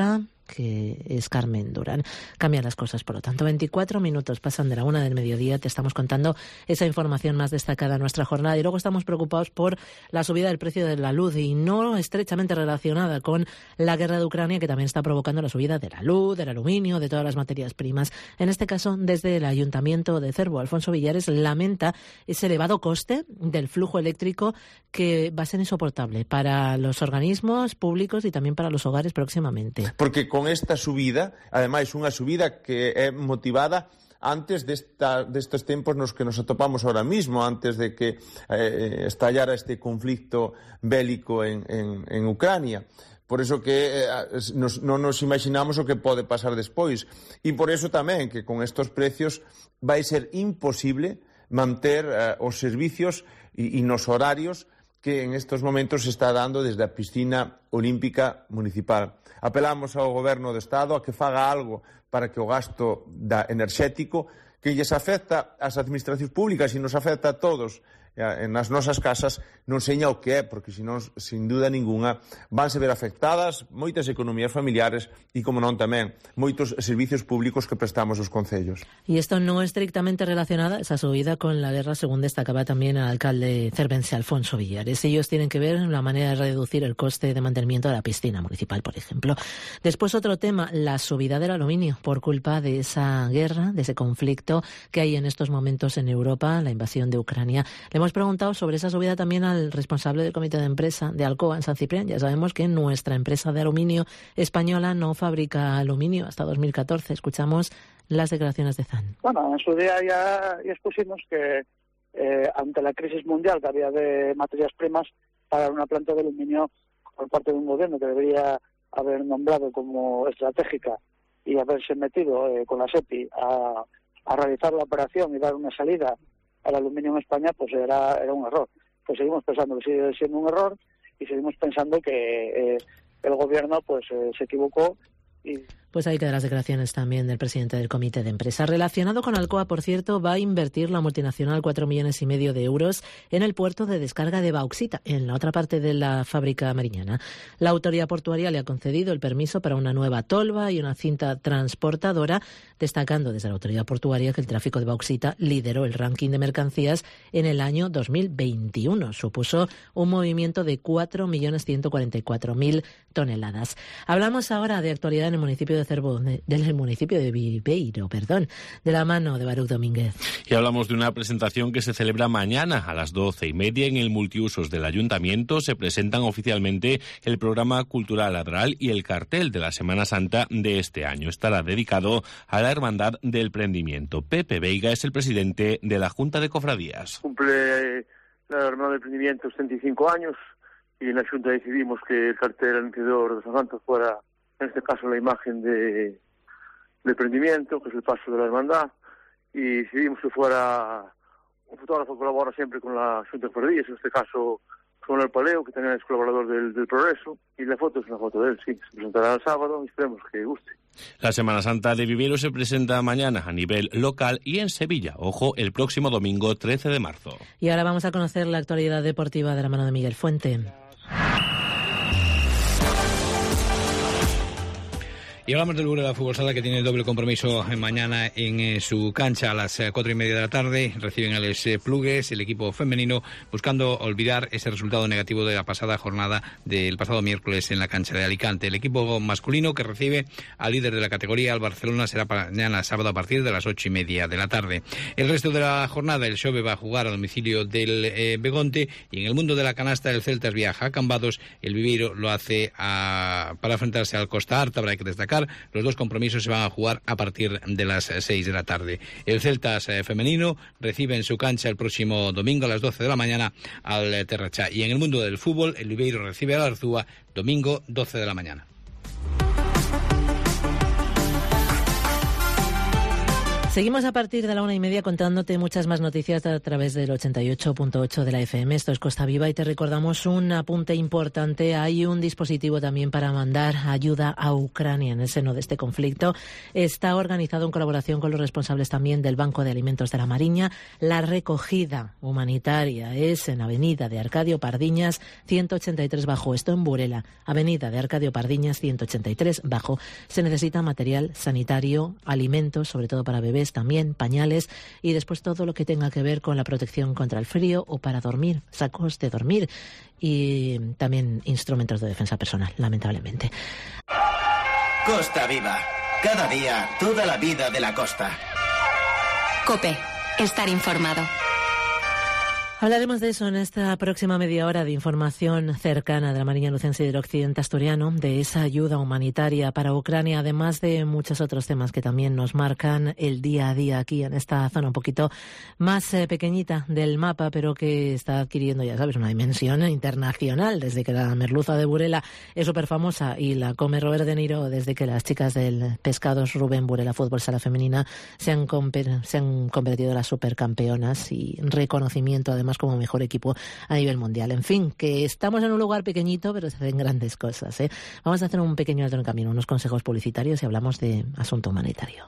que es Carmen Durán. Cambian las cosas, por lo tanto. veinticuatro minutos pasan de la una del mediodía. Te estamos contando esa información más destacada en nuestra jornada. Y luego estamos preocupados por la subida del precio de la luz, y no estrechamente relacionada con la guerra de Ucrania, que también está provocando la subida de la luz, del aluminio, de todas las materias primas. En este caso, desde el Ayuntamiento de Cervo, Alfonso Villares lamenta ese elevado coste del flujo eléctrico que va a ser insoportable para los organismos públicos y también para los hogares próximamente. Porque con esta subida, ademais unha subida que é motivada antes desta, destes tempos nos que nos atopamos ahora mismo, antes de que eh, estallara este conflicto bélico en, en, en Ucrania. Por eso que eh, nos, non nos imaginamos o que pode pasar despois. E por eso tamén que con estes precios vai ser imposible manter eh, os servicios e, e nos horarios que en estes momentos se está dando desde a piscina olímpica municipal. Apelamos ao Goberno do Estado a que faga algo para que o gasto da enerxético que lles afecta ás administracións públicas e nos afecta a todos nas nosas casas non seña o que é, porque senón, sin duda ninguna, vanse ver afectadas moitas economías familiares e, como non tamén, moitos servicios públicos que prestamos aos concellos. Y esto no estrictamente relacionada, esa subida, con la guerra, según destacaba también el alcalde cervense Alfonso Villares. Ellos tienen que ver la manera de reducir el coste de mantenimiento de la piscina municipal, por ejemplo. Después, otro tema, la subida del aluminio, por culpa de esa guerra, de ese conflicto que hay en estos momentos en Europa, la invasión de Ucrania. Le hemos preguntado sobre esa subida también al responsable del comité de empresa de Alcoa en San Ciprián. Ya sabemos que nuestra empresa de aluminio española no fabrica aluminio hasta dos mil catorce. Escuchamos las declaraciones de Zan. Bueno, en su día ya, ya expusimos que eh, ante la crisis mundial que había de materias primas, para una planta de aluminio por parte de un gobierno que debería haber nombrado como estratégica y haberse metido eh, con la SEPI a, a realizar la operación y dar una salida al aluminio en España, pues era, era un error. Pues seguimos pensando que sigue siendo un error y seguimos pensando que eh, el gobierno pues eh, se equivocó. Y... Pues ahí quedan las declaraciones también del presidente del comité de empresa. Relacionado con Alcoa, por cierto, va a invertir la multinacional cuatro millones y medio de euros en el puerto de descarga de bauxita, en la otra parte de la fábrica mariñana. La autoridad portuaria le ha concedido el permiso para una nueva tolva y una cinta transportadora, destacando desde la autoridad portuaria que el tráfico de bauxita lideró el ranking de mercancías en el año dos mil veintiuno. Supuso un movimiento de cuatro millones ciento cuarenta y cuatro mil toneladas. Hablamos ahora de actualidad en el municipio de Cervo, del municipio de Viveiro, perdón, de la mano de Baruch Domínguez. Y hablamos de una presentación que se celebra mañana a las doce y media en el multiusos del Ayuntamiento. Se presentan oficialmente el programa cultural Adral y el cartel de la Semana Santa de este año. Estará dedicado a la Hermandad del Prendimiento. Pepe Veiga es el presidente de la Junta de Cofradías. Cumple la Hermandad del Prendimiento setenta y cinco años y en la Junta decidimos que el cartel anunciador de San Santos fuera, en este caso, la imagen de, de Prendimiento, que es el paso de la hermandad, y decidimos que fuera un fotógrafo que colabora siempre con la Xunta de Cofradías, en este caso con el Paleo, que también es colaborador del, del Progreso, y la foto es una foto de él, sí, se presentará el sábado y esperemos que guste. La Semana Santa de Viveiro se presenta mañana a nivel local y en Sevilla, ojo, el próximo domingo trece de marzo. Y ahora vamos a conocer la actualidad deportiva de la mano de Miguel Fuente. Y hablamos del Burela Fútbol Sala, que tiene el doble compromiso mañana en eh, su cancha a las eh, cuatro y media de la tarde. Reciben a los eh, Plugues, el equipo femenino, buscando olvidar ese resultado negativo de la pasada jornada del pasado miércoles en la cancha de Alicante. El equipo masculino, que recibe al líder de la categoría, al Barcelona, será mañana sábado a partir de las ocho y media de la tarde. El resto de la jornada, el Xove va a jugar a domicilio del eh, Begonte, y en el mundo de la canasta, el Celtas viaja a Cambados. El Viveiro lo hace a, para enfrentarse al Costa Arta. Habrá que destacar, los dos compromisos se van a jugar a partir de las seis de la tarde. El Celtas eh, femenino recibe en su cancha el próximo domingo a las doce de la mañana al Terrachá. Y en el mundo del fútbol, el Viveiro recibe al Arzúa domingo doce de la mañana. Seguimos a partir de la una y media contándote muchas más noticias a través del ochenta y ocho punto ocho de la F M. Esto es Costa Viva y te recordamos un apunte importante. Hay un dispositivo también para mandar ayuda a Ucrania en el seno de este conflicto. Está organizado en colaboración con los responsables también del Banco de Alimentos de la Mariña. La recogida humanitaria es en Avenida de Arcadio Pardiñas ciento ochenta y tres bajo. Esto en Burela. Avenida de Arcadio Pardiñas ciento ochenta y tres bajo. Se necesita material sanitario, alimentos, sobre todo para bebés, también pañales y después todo lo que tenga que ver con la protección contra el frío o para dormir, sacos de dormir y también instrumentos de defensa personal, lamentablemente. Costa Viva. Cada día, toda la vida de la costa. COPE. Estar informado. Hablaremos de eso en esta próxima media hora de información cercana de la Mariña Lucense y del occidente asturiano, de esa ayuda humanitaria para Ucrania, además de muchos otros temas que también nos marcan el día a día aquí en esta zona un poquito más eh, pequeñita del mapa, pero que está adquiriendo, ya sabes, una dimensión internacional desde que la merluza de Burela es súper famosa y la come Robert De Niro, desde que las chicas del Pescados Rubén Burela Fútbol Sala Femenina se han, se han convertido en las supercampeonas y reconocimiento además más como mejor equipo a nivel mundial. En fin, que estamos en un lugar pequeñito, pero se hacen grandes cosas, ¿eh? Vamos a hacer un pequeño alto en el camino, unos consejos publicitarios y hablamos de asunto humanitario.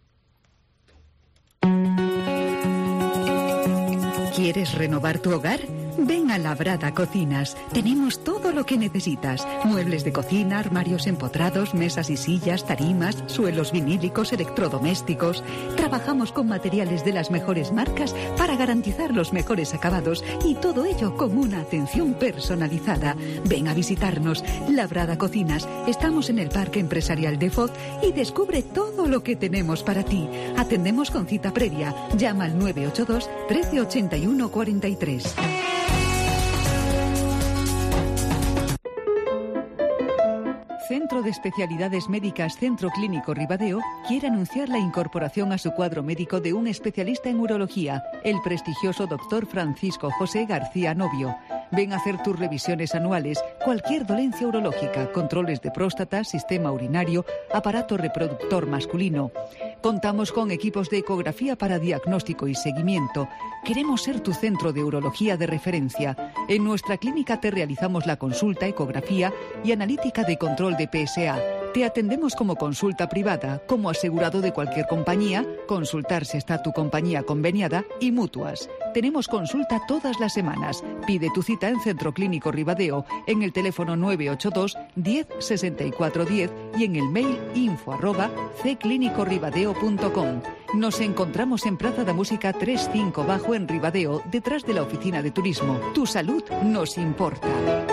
¿Quieres renovar tu hogar? Ven a Labrada Cocinas. Tenemos todo lo que necesitas. Muebles de cocina, armarios empotrados, mesas y sillas, tarimas, suelos vinílicos, electrodomésticos. Trabajamos con materiales de las mejores marcas para garantizar los mejores acabados y todo ello con una atención personalizada. Ven a visitarnos. Labrada Cocinas. Estamos en el Parque Empresarial de Foz y descubre todo lo que tenemos para ti. Atendemos con cita previa. Llama al nueve ocho dos, trece ochenta y uno, cuarenta y tres. Centro de Especialidades Médicas Centro Clínico Ribadeo quiere anunciar la incorporación a su cuadro médico de un especialista en urología, el prestigioso doctor Francisco José García Novio. Ven a hacer tus revisiones anuales, cualquier dolencia urológica, controles de próstata, sistema urinario, aparato reproductor masculino. Contamos con equipos de ecografía para diagnóstico y seguimiento. Queremos ser tu centro de urología de referencia. En nuestra clínica te realizamos la consulta, ecografía y analítica de control de P S A. Te atendemos como consulta privada, como asegurado de cualquier compañía, consultar si está tu compañía conveniada y mutuas. Tenemos consulta todas las semanas. Pide tu cita en Centro Clínico Ribadeo, en el teléfono nueve ocho dos, diez, sesenta y cuatro diez y en el mail info arroba c clínico ribadeo punto com. Nos encontramos en Plaza da Música tres cinco Bajo en Ribadeo, detrás de la oficina de turismo. Tu salud nos importa.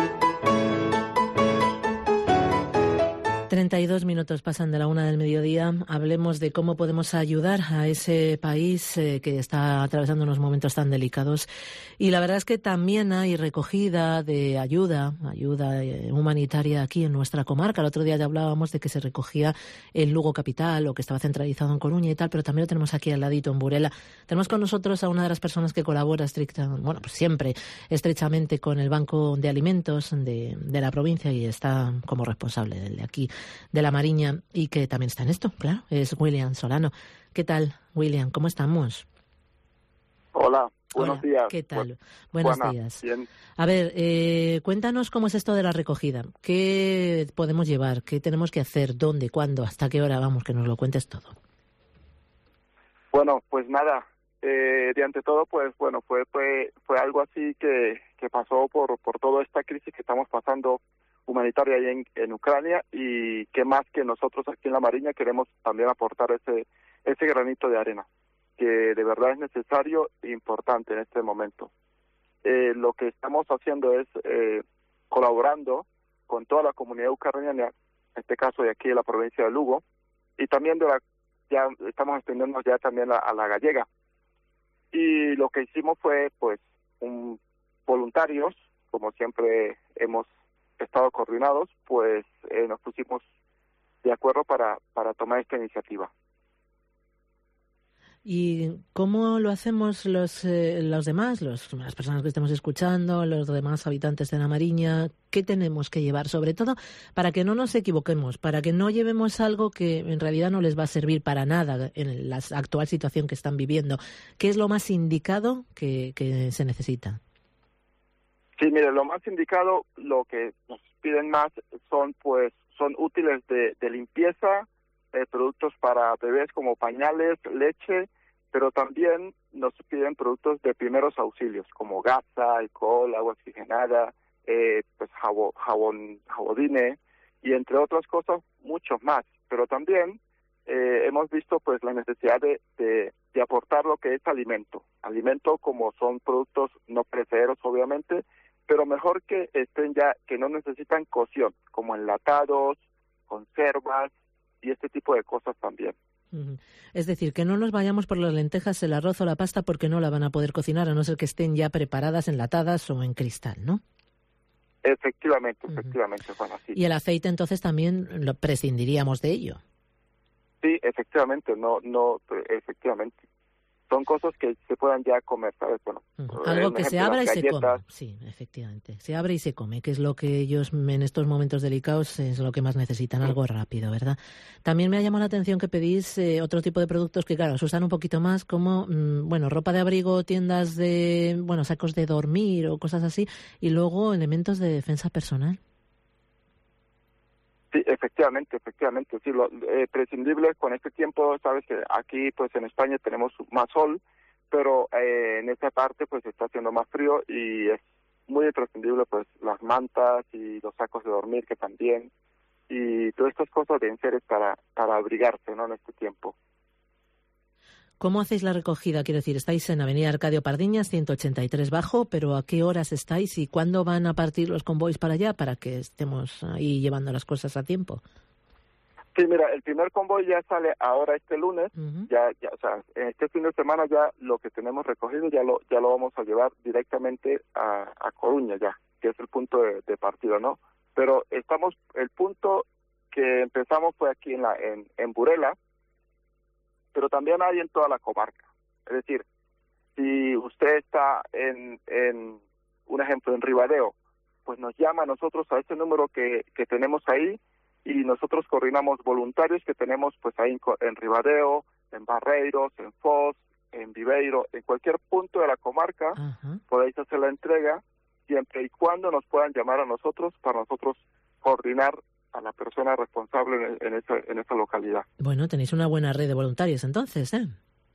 treinta y dos minutos pasan de la una del mediodía. Hablemos de cómo podemos ayudar a ese país eh, que está atravesando unos momentos tan delicados. Y la verdad es que también hay recogida de ayuda, ayuda eh, humanitaria aquí en nuestra comarca. El otro día ya hablábamos de que se recogía en Lugo capital o que estaba centralizado en Coruña y tal, pero también lo tenemos aquí al ladito en Burela. Tenemos con nosotros a una de las personas que colabora estricta, bueno, pues siempre estrechamente con el Banco de Alimentos de, de la provincia y está como responsable de aquí de la Mariña y que también está en esto, claro, es William Solano. ¿Qué tal, William? ¿Cómo estamos? Hola, buenos Hola, días. ¿qué tal? Bu- Buenos buena, días. Bien. A ver, eh, cuéntanos cómo es esto de la recogida. ¿Qué podemos llevar? ¿Qué tenemos que hacer? ¿Dónde? ¿Cuándo? ¿Hasta qué hora? Vamos, que nos lo cuentes todo. Bueno, pues nada, eh, de ante todo, pues bueno, fue fue fue algo así que, que pasó por, por toda esta crisis que estamos pasando humanitaria ahí en, en Ucrania y que más que nosotros aquí en la Mariña queremos también aportar ese ese granito de arena que de verdad es necesario e importante en este momento. Eh, lo que estamos haciendo es eh, colaborando con toda la comunidad ucraniana, en este caso de aquí de la provincia de Lugo, y también de la, ya estamos extendiendo ya también a, a la gallega. Y lo que hicimos fue, pues, un, voluntarios, como siempre hemos estado coordinados, pues eh, nos pusimos de acuerdo para, para tomar esta iniciativa. ¿Y cómo lo hacemos los eh, los demás, los, las personas que estemos escuchando, los demás habitantes de La Mariña? ¿Qué tenemos que llevar? Sobre todo para que no nos equivoquemos, para que no llevemos algo que en realidad no les va a servir para nada en la actual situación que están viviendo. ¿Qué es lo más indicado que, que se necesita? Sí, mire, lo más indicado, lo que nos piden más son pues son útiles de, de limpieza, eh, productos para bebés como pañales, leche, pero también nos piden productos de primeros auxilios como gasa, alcohol, agua oxigenada, eh, pues jabón, jabón, jabodine y entre otras cosas muchos más. Pero también eh, hemos visto pues la necesidad de, de, de aportar lo que es alimento, alimento como son productos no perecederos obviamente, pero mejor que estén ya, que no necesitan cocción, como enlatados, conservas y este tipo de cosas también. Uh-huh. Es decir, que no nos vayamos por las lentejas, el arroz o la pasta porque no la van a poder cocinar, a no ser que estén ya preparadas, enlatadas o en cristal, ¿no? Efectivamente, uh-huh. efectivamente, Juan, así. Y el aceite entonces también lo prescindiríamos de ello. Sí, efectivamente, no, no, efectivamente. Son cosas que se puedan ya comer, ¿sabes? Bueno, uh-huh. Algo que se abra y se come. Sí, efectivamente. Se abre y se come, que es lo que ellos en estos momentos delicados es lo que más necesitan, algo rápido, ¿verdad? También me ha llamado la atención que pedís eh, otro tipo de productos que, claro, se usan un poquito más, como, mmm, bueno, ropa de abrigo, tiendas de, bueno, sacos de dormir o cosas así, y luego elementos de defensa personal. Sí, efectivamente, efectivamente, sí, lo eh, prescindible con este tiempo, sabes que aquí pues en España tenemos más sol, pero eh, en esta parte pues está haciendo más frío y es muy imprescindible pues las mantas y los sacos de dormir que también, y todas estas cosas deben ser para, para abrigarse, ¿no?, en este tiempo. ¿Cómo hacéis la recogida? Quiero decir, estáis en Avenida Arcadio Pardiñas, ciento ochenta y tres Bajo, pero ¿a qué horas estáis y cuándo van a partir los convoys para allá para que estemos ahí llevando las cosas a tiempo? Sí, mira, el primer convoy ya sale ahora este lunes, uh-huh. ya, ya, o sea, este fin de semana ya lo que tenemos recogido ya lo ya lo vamos a llevar directamente a, a Coruña ya, que es el punto de, de partida, ¿no? Pero estamos, el punto que empezamos fue aquí en la en, en Burela, pero también hay en toda la comarca. Es decir, si usted está en, en un ejemplo, en Ribadeo, pues nos llama a nosotros a ese número que, que tenemos ahí y nosotros coordinamos voluntarios que tenemos pues ahí en, en Ribadeo, en Barreiros, en Foz, en Viveiro, en cualquier punto de la comarca, uh-huh. podéis hacer la entrega siempre y cuando nos puedan llamar a nosotros para nosotros coordinar a la persona responsable en, en, esa, en esa localidad. Bueno, tenéis una buena red de voluntarios entonces, ¿eh?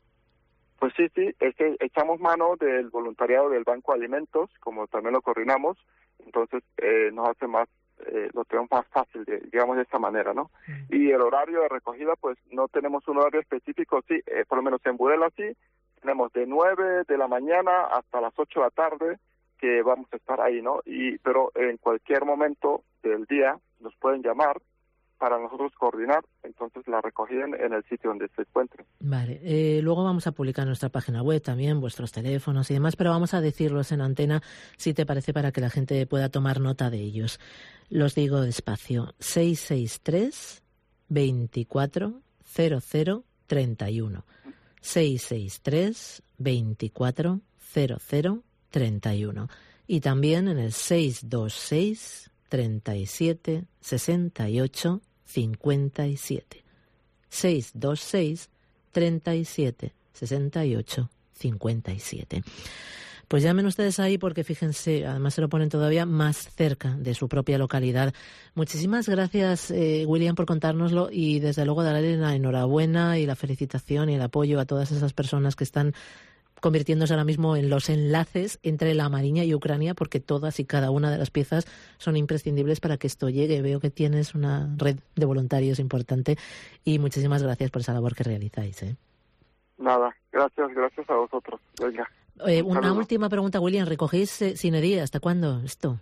Pues sí, sí, es que echamos mano del voluntariado del Banco de Alimentos, como también lo coordinamos, entonces eh, nos hace más, eh, lo tenemos más fácil, de, digamos de esta manera, ¿no? Mm. Y el horario de recogida, pues no tenemos un horario específico, sí, eh, por lo menos en Burela sí, tenemos de nueve de la mañana hasta las ocho de la tarde que vamos a estar ahí, ¿no? Y pero en cualquier momento del día nos pueden llamar para nosotros coordinar, entonces la recogida en, en el sitio donde se encuentre. Vale, eh, luego vamos a publicar en nuestra página web también vuestros teléfonos y demás, pero vamos a decirlos en antena, si te parece, para que la gente pueda tomar nota de ellos. Los digo despacio: seis seis tres, veinticuatro, cero cero, treinta y uno. seis seis tres, veinticuatro, cero cero, treinta y uno. Y también en el seis dos seis, treinta y siete, sesenta y ocho, cincuenta y siete. seis dos seis, treinta y siete, sesenta y ocho, cincuenta y siete. Pues llamen ustedes ahí porque fíjense, además se lo ponen todavía más cerca de su propia localidad. Muchísimas gracias, eh, William, por contárnoslo y desde luego darle la enhorabuena y la felicitación y el apoyo a todas esas personas que están convirtiéndose ahora mismo en los enlaces entre La Mariña y Ucrania, porque todas y cada una de las piezas son imprescindibles para que esto llegue. Veo que tienes una red de voluntarios importante y muchísimas gracias por esa labor que realizáis, ¿eh? Nada, gracias, gracias a vosotros. Venga. Eh, un una saludo. última pregunta, William. ¿Recogéis eh, sin herida? ¿Hasta cuándo esto?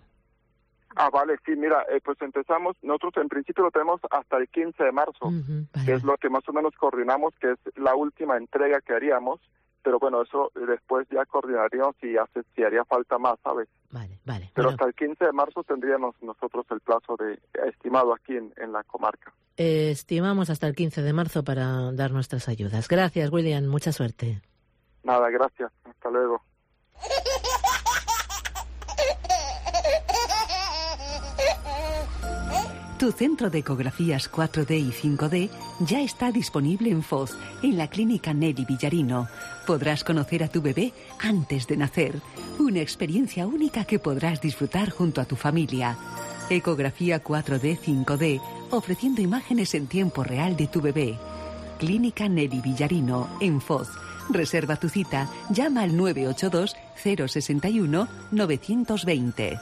Ah, vale, sí, mira, eh, pues empezamos, nosotros en principio lo tenemos hasta el quince de marzo, uh-huh, vale. que es lo que más o menos coordinamos, que es la última entrega que haríamos. Pero bueno, eso después ya coordinaríamos si, hace, si haría falta más, ¿sabes? Vale, vale. Pero bueno. hasta el quince de marzo tendríamos nosotros el plazo de estimado aquí en, en la comarca. Eh, estimamos hasta el quince de marzo para dar nuestras ayudas. Gracias, William. Mucha suerte. Nada, gracias. Hasta luego. Tu centro de ecografías cuatro D y cinco D ya está disponible en Foz, en la clínica Nelly Villarino. Podrás conocer a tu bebé antes de nacer. Una experiencia única que podrás disfrutar junto a tu familia. Ecografía cuatro D cinco D, ofreciendo imágenes en tiempo real de tu bebé. Clínica Nelly Villarino, en Foz. Reserva tu cita. Llama al nueve ocho dos, cero seis uno, nueve dos cero.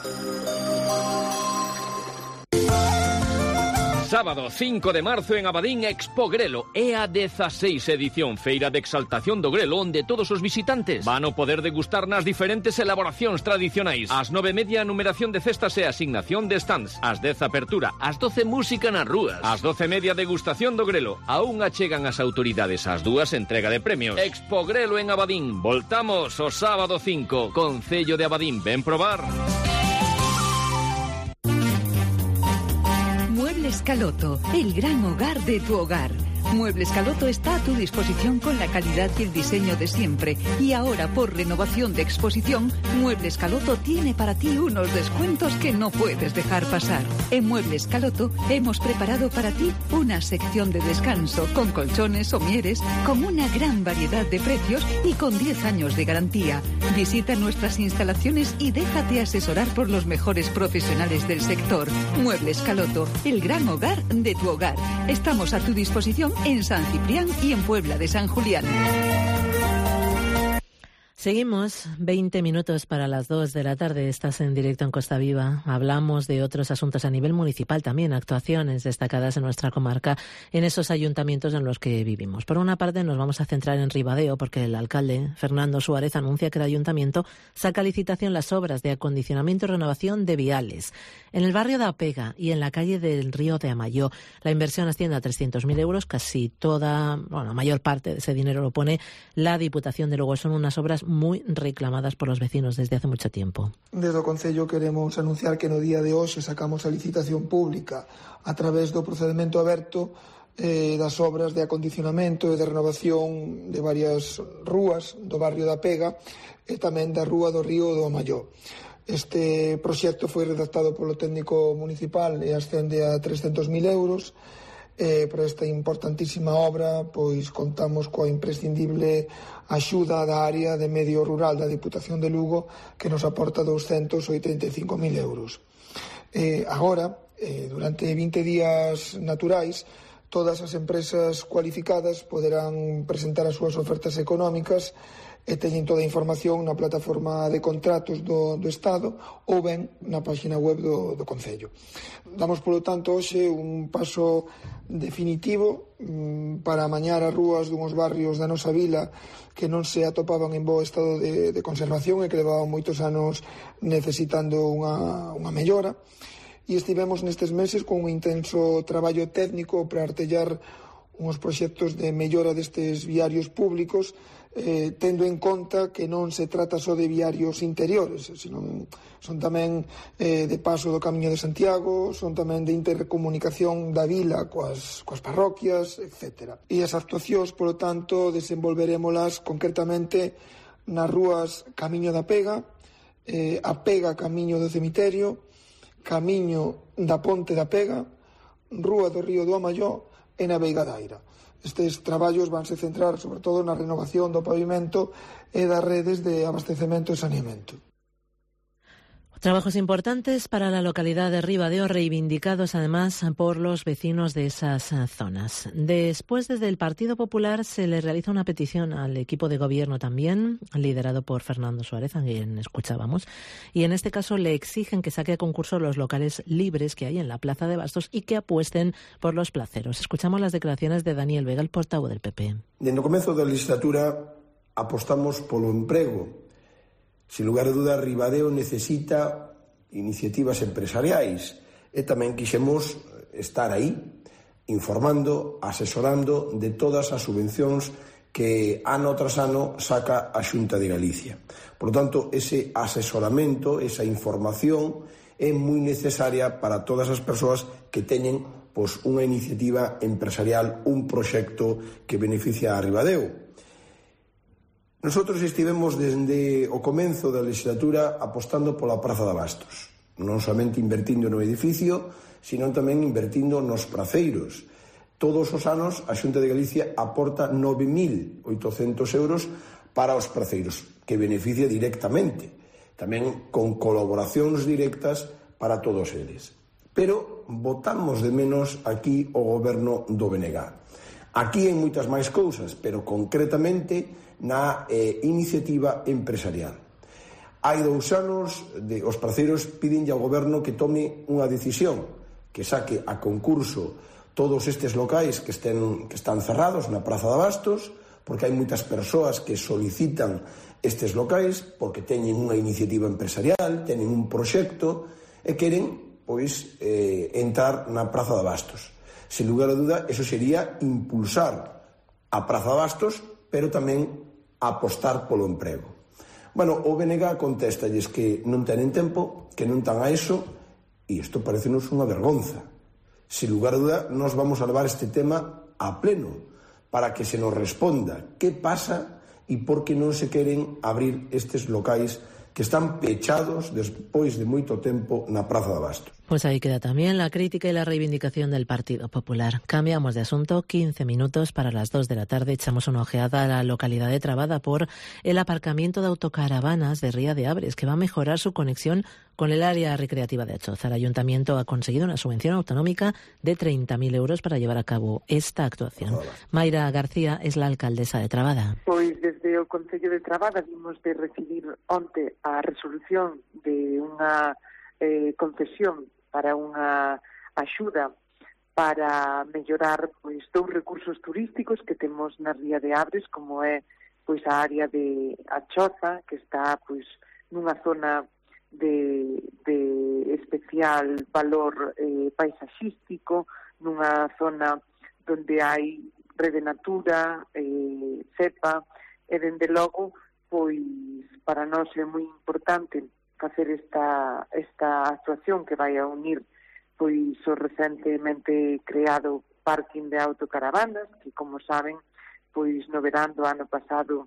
Sábado cinco de marzo en Abadín Expo Grelo, é a dieciséis edición Feira de Exaltación do Grelo, onde todos os visitantes van a poder degustar nas diferentes elaboracións tradicionais. Ás nove e media numeración de cestas e asignación de stands. Ás dez apertura, ás doce música nas rúas. Ás doce e media degustación do Grelo. A unha chegan as autoridades, ás dúas entrega de premios. Expo Grelo en Abadín. Voltamos o sábado cinco. Concello de Abadín, ven probar. Muebles Caloto, el gran hogar de tu hogar. Muebles Caloto está a tu disposición con la calidad y el diseño de siempre. Y ahora, por renovación de exposición, Muebles Caloto tiene para ti unos descuentos que no puedes dejar pasar. En Muebles Caloto hemos preparado para ti una sección de descanso con colchones, somieres, con una gran variedad de precios y con diez años de garantía. Visita nuestras instalaciones y déjate asesorar por los mejores profesionales del sector. Muebles Caloto, el gran hogar de tu hogar. Estamos a tu disposición en San Ciprián y en Puebla de San Julián. Seguimos, veinte minutos para las dos de la tarde. Estás en directo en Costa Viva. Hablamos de otros asuntos a nivel municipal también, actuaciones destacadas en nuestra comarca, en esos ayuntamientos en los que vivimos. Por una parte, nos vamos a centrar en Ribadeo, porque el alcalde, Fernando Suárez, anuncia que el ayuntamiento saca a licitación las obras de acondicionamiento y renovación de viales. En el barrio de Apega y en la calle del Río de Amayó, la inversión asciende a trescientos mil euros. Casi toda, bueno, la mayor parte de ese dinero lo pone la Diputación de Lugo. Son unas obras muy reclamadas por los vecinos desde hace mucho tiempo. Desde o Concello queremos anunciar que no día de hoxe sacamos a licitación pública a través do procedimento aberto eh, das obras de acondicionamento e de renovación de varias rúas do barrio da Pega e tamén da rúa do Río do Amayó. Este proxecto foi redactado polo técnico municipal e ascende a trescentos mil euros. Eh, para esta importantísima obra pois contamos coa imprescindible axuda da área de medio rural da Diputación de Lugo, que nos aporta doscientos oitenta e cinco mil euros. Eh, agora, eh, durante vinte días naturais, todas as empresas cualificadas poderán presentar as súas ofertas económicas e teñen toda a información na plataforma de contratos do, do Estado ou ben na página web do, do Concello. Damos, polo tanto, hoxe un paso definitivo mm, para amañar as rúas dunhos barrios da nosa vila que non se atopaban en bo estado de, de conservación e que levaban moitos anos necesitando unha, unha mellora. E estivemos nestes meses con un intenso traballo técnico para artellar uns proxectos de mellora destes viarios públicos, eh, tendo en conta que non se trata só de viarios interiores, senón son tamén eh, de paso do Camiño de Santiago, son tamén de intercomunicación da vila coas, coas parroquias, etcétera. E as actuacións, polo tanto, desenvolverémolas concretamente nas rúas Camiño da Pega, eh, a Pega Camiño do Cemiterio, Camiño da Ponte da Pega, Rúa do Río do Amayó e na Veiga da Aira. Estes traballos vanse centrar sobre todo na renovación do pavimento e das redes de abastecemento e saneamento. Trabajos importantes para la localidad de Ribadeo, reivindicados además por los vecinos de esas zonas. Después, desde el Partido Popular se le realiza una petición al equipo de gobierno también, liderado por Fernando Suárez, a quien escuchábamos, y en este caso le exigen que saque a concurso los locales libres que hay en la Plaza de Bastos y que apuesten por los placeros. Escuchamos las declaraciones de Daniel Vega, el portavoz del P P. Dende o comezo da legislatura apostamos polo emprego. Sin lugar a dudas, Ribadeo necesita iniciativas empresariais e tamén quixemos estar aí informando, asesorando de todas as subvencións que ano tras ano saca a Xunta de Galicia. Por lo tanto, ese asesoramento, esa información é moi necesaria para todas as persoas que teñen pois, unha iniciativa empresarial, un proxecto que beneficia a Ribadeo. Nosotros estivemos desde o comenzo da legislatura apostando pola Praza de Abastos, non somente invertindo no edificio, sino tamén invertindo nos praceiros. Todos os anos a Xunta de Galicia aporta nove mil oitocentos euros para os praceiros, que beneficia directamente, tamén con colaboracións directas para todos eles. Pero botamos de menos aquí o goberno do B N G. Aquí en moitas máis cousas, pero concretamente na eh, iniciativa empresarial. Hai dous anos de, os praceiros piden ao goberno que tome unha decisión, que saque a concurso todos estes locais que, estén, que están cerrados na Praza de Abastos, porque hai moitas persoas que solicitan estes locais porque teñen unha iniciativa empresarial, teñen un proxecto e queren, pois, eh, entrar na Praza de Abastos. Sen lugar a duda, eso sería impulsar a Praza de Abastos, pero tamén apostar polo emprego. Bueno, o B N G contestalles que non tenen tempo, que non tan a eso, e isto parecenos unha vergonza. Sen lugar a duda, nos vamos a levar este tema a pleno, para que se nos responda que pasa e por que non se queren abrir estes locais que están pechados despois de moito tempo na Praza de Abastos. Pues ahí queda también la crítica y la reivindicación del Partido Popular. Cambiamos de asunto, quince minutos para las dos de la tarde. Echamos una ojeada a la localidad de Trabada por el aparcamiento de autocaravanas de Ría de Abres, que va a mejorar su conexión con el área recreativa de Achoza. El Ayuntamiento ha conseguido una subvención autonómica de treinta mil euros para llevar a cabo esta actuación. Mayra García es la alcaldesa de Trabada. Pois desde o Concello de Trabada vimos de recibir onte a resolución de unha eh, concesión para unha axuda para mellorar pois dous recursos turísticos que temos na Ría de Abres, como é pois a área de Achoza, que está pois nunha zona de, de especial valor eh, paisaxístico, nunha zona donde hai rede natura, eh, cepa, e dende logo pois para nós é moi importante facer esta esta actuación que vai a unir pois o recentemente creado parking de autocaravanas, que como saben, pois no verán do ano pasado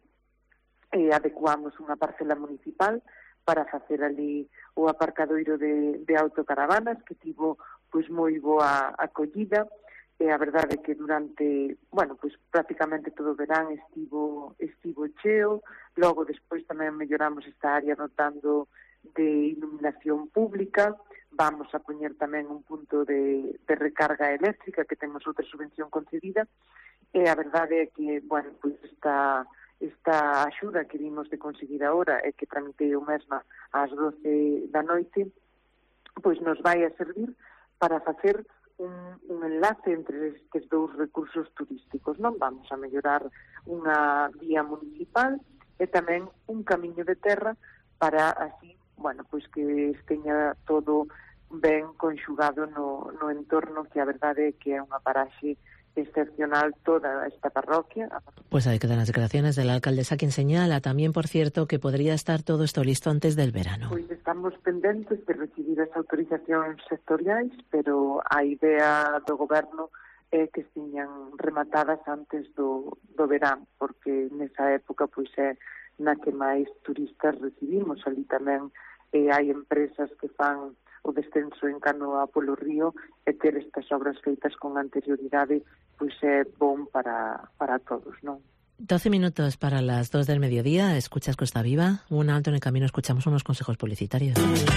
eh, adecuamos unha parcela municipal para facer ali o aparcadoiro de, de autocaravanas, que tivo pois moi boa acollida. E a verdade é que durante, bueno, pois prácticamente todo o verán estivo estivo cheo. Logo despois tamén melloramos esta área dotando de iluminación pública. Vamos a poñer tamén un punto de, de recarga eléctrica, que temos outra subvención concedida. E a verdade é que, bueno, pois esta esta axuda que vimos de conseguir agora, e que tramitei eu mesma ás doce da noite, pois nos vai a servir para facer un, un enlace entre estes dous recursos turísticos. Non vamos a mellorar unha vía municipal e tamén un camiño de terra para así, bueno, pois que esteña todo ben conxugado no, no entorno, que a verdade é que é unha paraxe excepcional toda esta parroquia. Pues ahí quedan las declaraciones de la alcaldesa, quien señala también, por cierto, que podría estar todo esto listo antes del verano. Pois estamos pendentes de recibir as autorizacións sectoriais, pero a idea do goberno é que estiñan rematadas antes do, do verán, porque nesa época pois é na que máis turistas recibimos. Ali tamén eh, hai empresas que fan o descenso en canoa polo río, e ter estas obras feitas con anterioridade pois é bom para, para todos, non? doce minutos para las dos del mediodía. Escuchas Costa Viva. Un alto en el camino, escuchamos unos consejos publicitarios.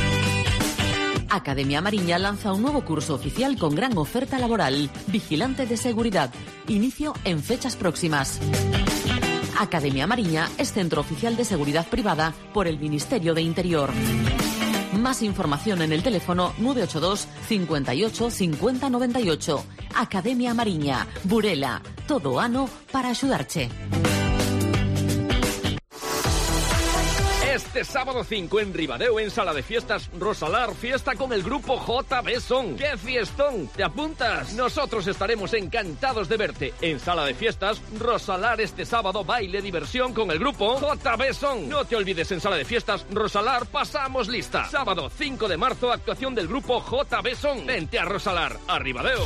Academia Mariña lanza un nuevo curso oficial con gran oferta laboral. Vigilante de seguridad. Inicio en fechas próximas. Academia Mariña es centro oficial de seguridad privada por el Ministerio de Interior. Más información en el teléfono nueve ocho dos, cincuenta y ocho, cincuenta, noventa y ocho. Academia Mariña, Burela, todo ano para axudarche. Este sábado cinco en Ribadeo, en Sala de Fiestas Rosalar, fiesta con el grupo J B Son. ¡Qué fiestón! ¿Te apuntas? Nosotros estaremos encantados de verte en Sala de Fiestas Rosalar este sábado, baile, diversión con el grupo J B Son. No te olvides, en Sala de Fiestas Rosalar pasamos lista. Sábado cinco de marzo, actuación del grupo J B Son. Vente a Rosalar, a Ribadeo.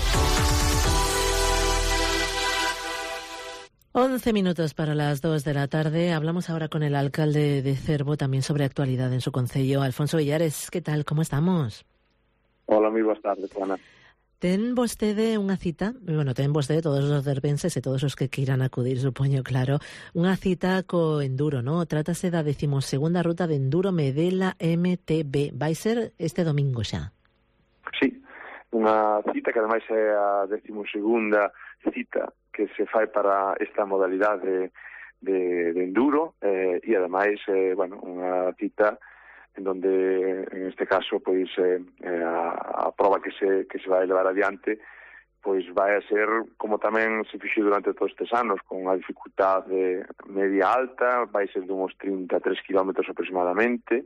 once minutos para las dos de la tarde. Hablamos ahora con el alcalde de Cervo también sobre actualidad en su concello. Alfonso Villares, ¿qué tal? ¿Cómo estamos? Hola, moi boas tardes, Juana. Ten vostede unha cita, bueno, ten vostede todos os cervenses e todos os que queiran acudir, supoño, claro, unha cita co Enduro, ¿no? Trátase da decimosegunda ruta de Enduro Medela M T B. Vai ser este domingo xa. Sí, unha cita que ademais é a decimosegunda cita que se fai para esta modalidade de, de enduro eh, e ademais, eh, bueno, unha cita en donde, en este caso, pois eh, a, a prova que se, que se vai levar adiante pois vai a ser, como tamén se fixo durante todos estes anos, con unha dificultade media alta, vai ser de uns trinta e tres kilómetros aproximadamente.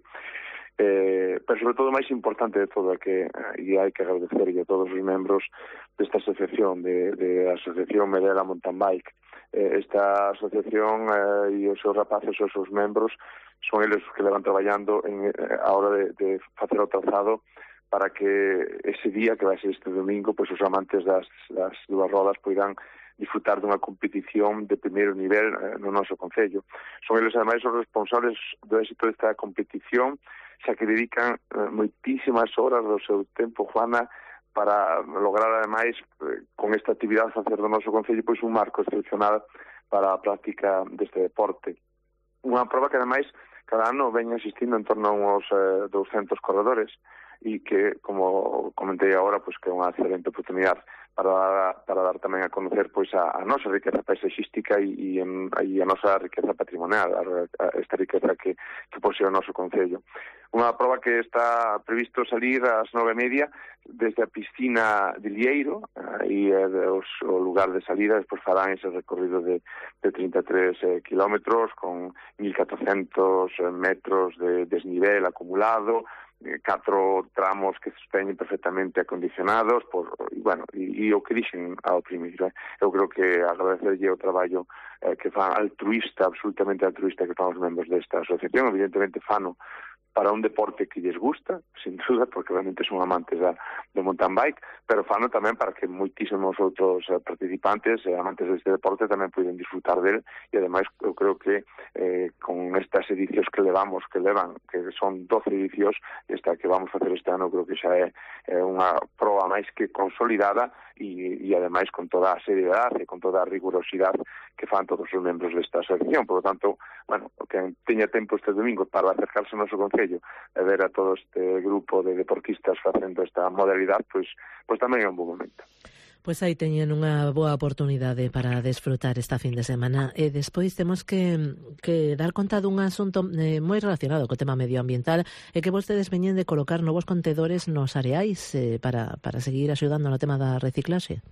Eh, pero sobre todo o máis importante de todo é que, e hai que agradecerlle a todos os membros desta asociación, de, de Asociación Medela Mountain Bike. Eh, esta asociación eh, e os seus rapaces, os seus membros, son eles os que levan traballando en, eh, a hora de, de facer o trazado para que ese día, que vai ser este domingo, pois os amantes das, das dúas rodas poidan disfrutar dunha competición de primeiro nivel eh, no noso concello. Son eles, ademais, os responsables do éxito desta competición, xa que dedican eh, moitísimas horas do seu tempo, Juana, para lograr, ademais, eh, con esta actividade facer do noso concello pois un marco excepcional para a práctica deste deporte. Unha prova que, ademais, cada ano ven asistindo en torno a uns eh, doscientos corredores e que, como comentei agora, pois que é unha excelente oportunidade para, para dar tamén a conocer pois a, a nosa riqueza paisaxística e, e, en, e a nosa riqueza patrimonial, a, a esta riqueza que, que posee o noso concello. Unha prova que está previsto salir ás nove e media desde a piscina de Lieiro, e é os, o lugar de salida. Despois farán ese recorrido de, de trinta e tres eh, kilómetros con mil catrocentos metros de desnivel acumulado, catro tramos que se teñen perfectamente acondicionados por, e, bueno, e, e o que dixen ao primeiro, eh? Eu creo que agradecerlle o traballo eh, que fan altruista, absolutamente altruista, que fan os membros desta asociación. Evidentemente fano para un deporte que lles gusta, sin duda, porque realmente son amantes da, de mountain bike, pero fano tamén para que moitísimos outros eh, participantes e eh, amantes deste deporte tamén poden disfrutar del, e ademais eu creo que eh, con estas edicións que levamos, que levan, que son doce edicións, esta que vamos facer este ano, creo que xa é, é unha proba máis que consolidada e, e ademais con toda a seriedade e con toda a rigurosidade que fan todos os membros desta asociación. Por lo tanto, bueno, que teña tempo este domingo para acercarse ao noso concello e ver a todo este grupo de deportistas facendo esta modalidade, pois, pois tamén é un bom momento. Pois aí teñen unha boa oportunidade para desfrutar esta fin de semana. E despois temos que, que dar conta dun asunto eh, moi relacionado co tema medioambiental, e que vostedes veñen de colocar novos contedores nos areais eh, para, para seguir axudando no tema da reciclaxe.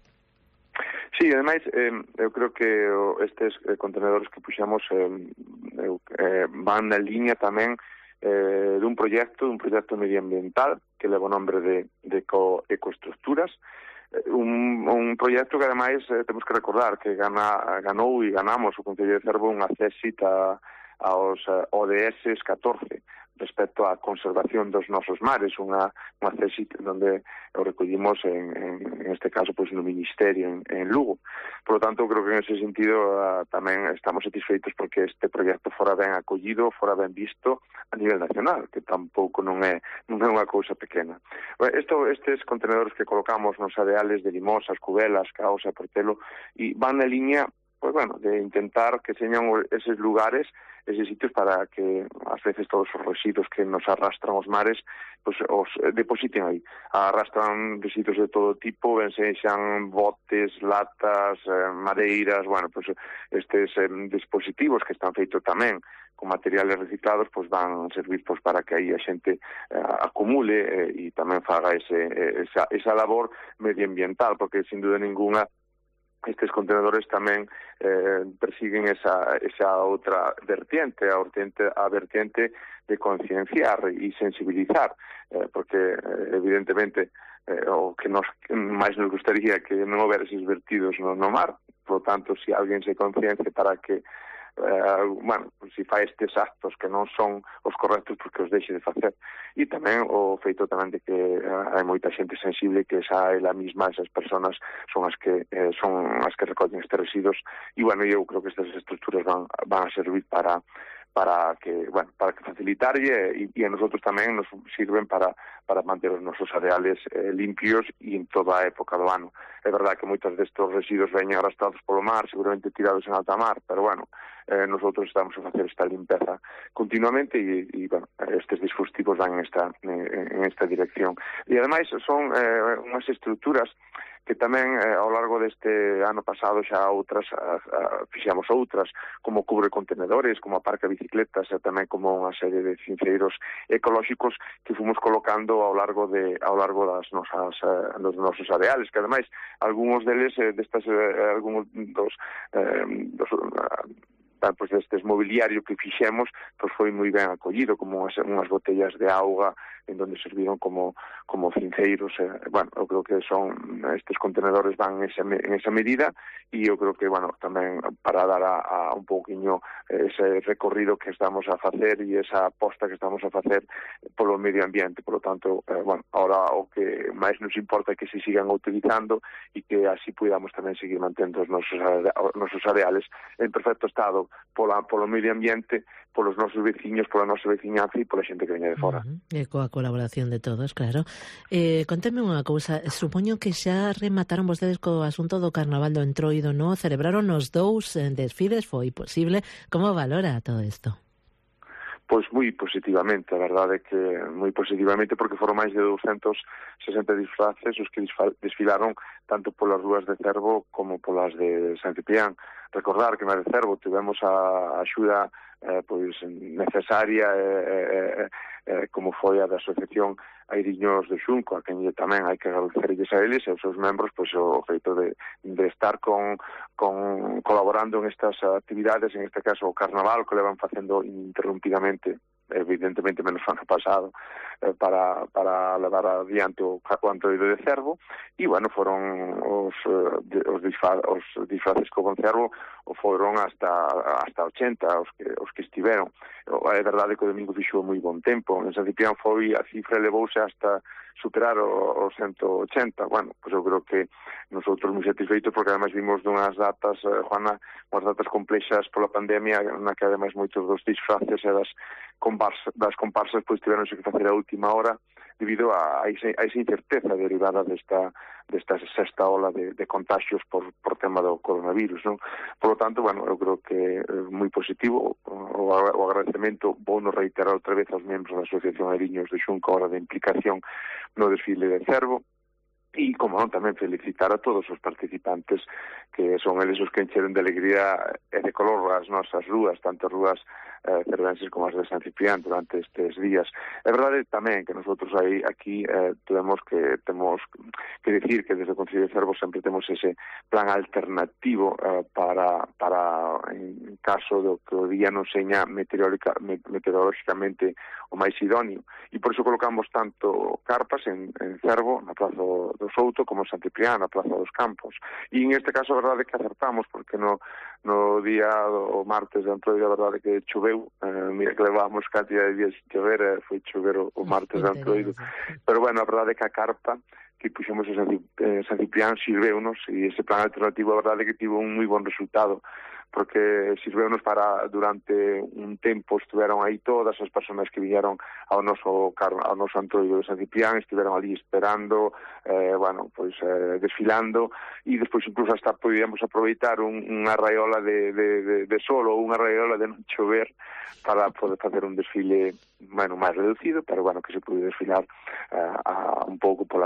Sí, ademais, eh, eu creo que estes eh, contenedores que puxamos eh, eh, van na línea tamén eh, dun proxecto, dun proxecto medioambiental que leva o nombre de, de eco, Ecoestructuras, un, un proxecto que ademais eh, temos que recordar que gana, ganou e ganamos o Concello de Cervo unha césita aos uh, O D S catorce respecto á conservación dos nosos mares, unha, unha césita onde o recollimos en, en, en este caso pois no Ministerio en, en Lugo. Por lo tanto, creo que en ese sentido uh, tamén estamos satisfeitos porque este proxecto fora ben acollido, fora ben visto a nivel nacional, que tampouco non é, non é unha cousa pequena. Esto, estes contenedores que colocamos nos areales de Limosas, Cubelas, Caos e Portelo e van na liña, pues bueno, de intentar que señan eses lugares, eses sitios para que ás veces todos os residuos que nos arrastran os mares pues, os depositen aí. Arrastran residuos de todo tipo, ben sexan botes, latas, eh, madeiras, bueno, pues estes eh, dispositivos que están feitos tamén con materiales reciclados, pues van a servir pues, para que aí a xente eh, acumule eh, e tamén faga ese, esa, esa labor medioambiental, porque sin duda ninguna estes contenedores tamén eh, persiguen esa, esa outra vertiente, a vertiente, a vertiente de concienciar e sensibilizar, eh, porque eh, evidentemente eh, o que nos máis nos gustaría que non houbera eses vertidos no, no mar, por lo tanto, se si alguén se conciencia para que Uh, bueno, se si fai estes actos que non son os correctos porque os deixe de facer. E tamén o feito tamén de que uh, hai moita xente sensible que xa ela misma, esas personas son as que eh, son as que recollen estes residuos e bueno, eu creo que estas estructuras van, van a servir para para que, bueno, para que facilitar e, e a nosotros tamén nos sirven para, para manter os nosos areales eh, limpios e en toda a época do ano. É verdad que moitos destes residuos veñen arrastrados polo mar, seguramente tirados en alta mar, pero bueno, eh, nosotros estamos a facer esta limpeza continuamente e, e bueno, estes dispositivos van en esta, en, en esta dirección. E ademais son eh, unhas estructuras que tamén eh, ao largo deste ano pasado xa outras a, a, fixamos outras, como cubre contenedores, como aparca bicicletas e tamén como unha serie de cinceiros ecolóxicos que fomos colocando ao largo de ao largo das nosas eh, dos nosos areales, que ademais algúns deles eh, destas eh, algúns dos eh, dos uh, pues destes mobiliario que fixemos, pues foi moi ben acollido, como unhas, unhas botellas de auga en donde serviron como como cinceiros, eh, bueno, eu creo que son estes contenedores van en esa, en esa medida e eu creo que, bueno, tamén para dar a, a un pouquiño ese recorrido que estamos a facer e esa aposta que estamos a facer polo medio ambiente, por lo tanto, eh, bueno, ahora o que máis nos importa é que se sigan utilizando e que así podamos tamén seguir mantendo os nosos, os nosos areales en perfecto estado pola, polo medio ambiente, polos nosos veciños, pola nosa veciñanza e pola xente que veña de fora. Uh-huh. E coa colaboración de todos, claro. Eh, conteme unha cousa, supoño que xa remataron vostedes co asunto do Carnaval do Entroido, non? Celebraron os dous en desfiles, foi posible. Como valora todo isto? Pois moi positivamente, a verdade é que moi positivamente, porque foron máis de doscientos sesenta disfraces os que desfilaron tanto polas rúas de Cervo como polas de San Ciprián. Recordar que na de Cervo tivemos a axuda eh, pois necesaria eh, eh, eh, como foi a da Asociación Airiños de Xunco, a quen tamén hai que agradecerlles a eles e aos seus membros pois o feito de, de estar con, con colaborando en estas actividades, en este caso o Carnaval, que levan facendo ininterrumpidamente, evidentemente menos ano pasado, eh, para, para levar adiante o, o Entroido de Cervo e, bueno, foron os, os, disfra, os disfraces que o Cervo o foron hasta hasta ochenta os que, os que estiveron. É verdade que o domingo fixo moi bon tempo, en San Ciprián foi, a cifra elevouse hasta superar os ciento ochenta. Bueno, pois eu creo que nosotros moi satisfeitos porque ademais vimos dunhas datas, eh, Juana, unhas datas complexas pola pandemia, na que ademais moitos dos disfraces e das comparsas, das comparsas pois tiveronse que facer a última hora debido a, a, esa, a esa incerteza derivada desta, desta sexta ola de, de contagios por, por tema do coronavirus, non? Por lo tanto, bueno, eu creo que é moi positivo o, o agradecemento, vou nos reiterar outra vez aos membros da Asociación Airiños de Xunca, hora de implicación no desfile de Cervo, e, como non, tamén felicitar a todos os participantes que son eles os que encheron de alegría e de color as nosas rúas, tanto rúas eh, cervenses como as de San Ciprián durante estes días. É verdade tamén que nosotros aí aquí eh, temos que temos que decir que desde o Concello de Cervo sempre temos ese plan alternativo eh, para, para en caso do que o día non seña meteorológicamente o máis idóneo, e por iso colocamos tanto carpas en, en Cervo, na Praza do Souto, como en San Ciprián, na Praza dos Campos. E en este caso a verdade é que acertamos, porque no, no día do martes de Entroido a verdade é que choveu, eh, mira que levábamos cantidad de días de chover, eh, foi chover o, o martes de Entroido, pero bueno, a verdade é que a carpa que puxemos en San Ciprián sirveunos, e ese plan alternativo a verdade é que tivo un moi bon resultado, porque sirveunos para, durante un tempo estiveron aí todas as persoas que viñeron ao noso ao noso Entroido de San Ciprián, estiveron ali esperando, eh, bueno, pois eh, desfilando, e despois incluso hasta podíamos aproveitar un, unha raiola de, de, de, de sol ou unha raiola de non chover para poder facer un desfile, bueno, máis reducido, pero bueno, que se pude desfilar uh, a, un pouco polas rúas de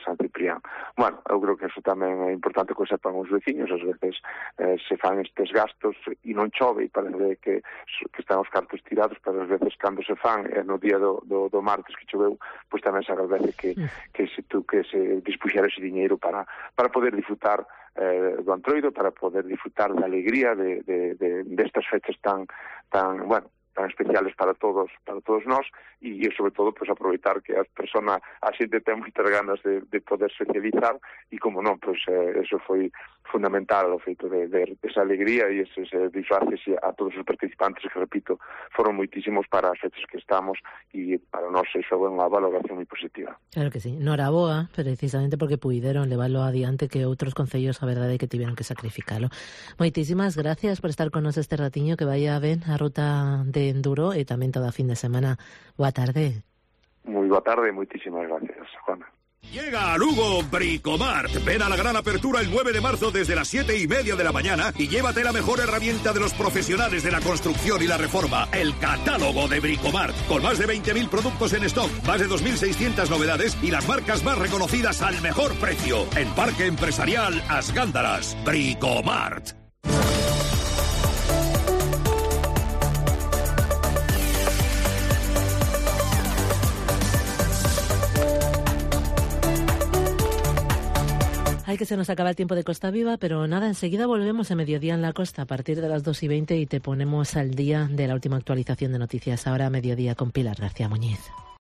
San Ciprián. Bueno, eu creo que eso tamén é importante que sepan os veciños, ás veces eh, se fan estes gastos e non chove e parece que, que están os cartos tirados, pero ás veces cando se fan eh, no día do, do, do martes que choveu, pois tamén se agradece que, que se tú que se dispuxera ese diñeiro para, para poder disfrutar eh, do Antroido, para poder disfrutar da alegría de, de, de, destas fechas tan, tan, bueno, tan especiales para todos, para todos nós, e sobre todo pues aproveitar que as persoas, a xente ten moitas ganas de, de poder socializar, e como non, pues eh, eso foi fundamental o feito de ver esa alegría e eses eh, disfraces a todos os participantes, que repito, foron moitísimos para as fechas que estamos, e para nós eso é unha valoración moi positiva. Claro que sí, noraboa, precisamente porque puideron levarlo adiante que outros concellos a verdade que tiveron que sacrificalo. Moitísimas gracias por estar con nos este ratiño, que vaya ben a ruta de enduro e tamén toda fin de semana. Boa tarde. Moi boa tarde, moitísimas gracias, Juana. Llega a Lugo Bricomart. Ven a la gran apertura el nueve de marzo desde las siete y media de la mañana y llévate la mejor herramienta de los profesionales de la construcción y la reforma, el catálogo de Bricomart, con más de veinte mil productos en stock, más de dos mil seiscientas novedades y las marcas más reconocidas al mejor precio. En Parque Empresarial As Gándaras. Bricomart. Hay que se nos acaba el tiempo de Costa Viva, pero nada, enseguida volvemos a Mediodía en la Costa a partir de las dos y veinte y te ponemos al día de la última actualización de noticias. Ahora a mediodía con Pilar García Muñiz.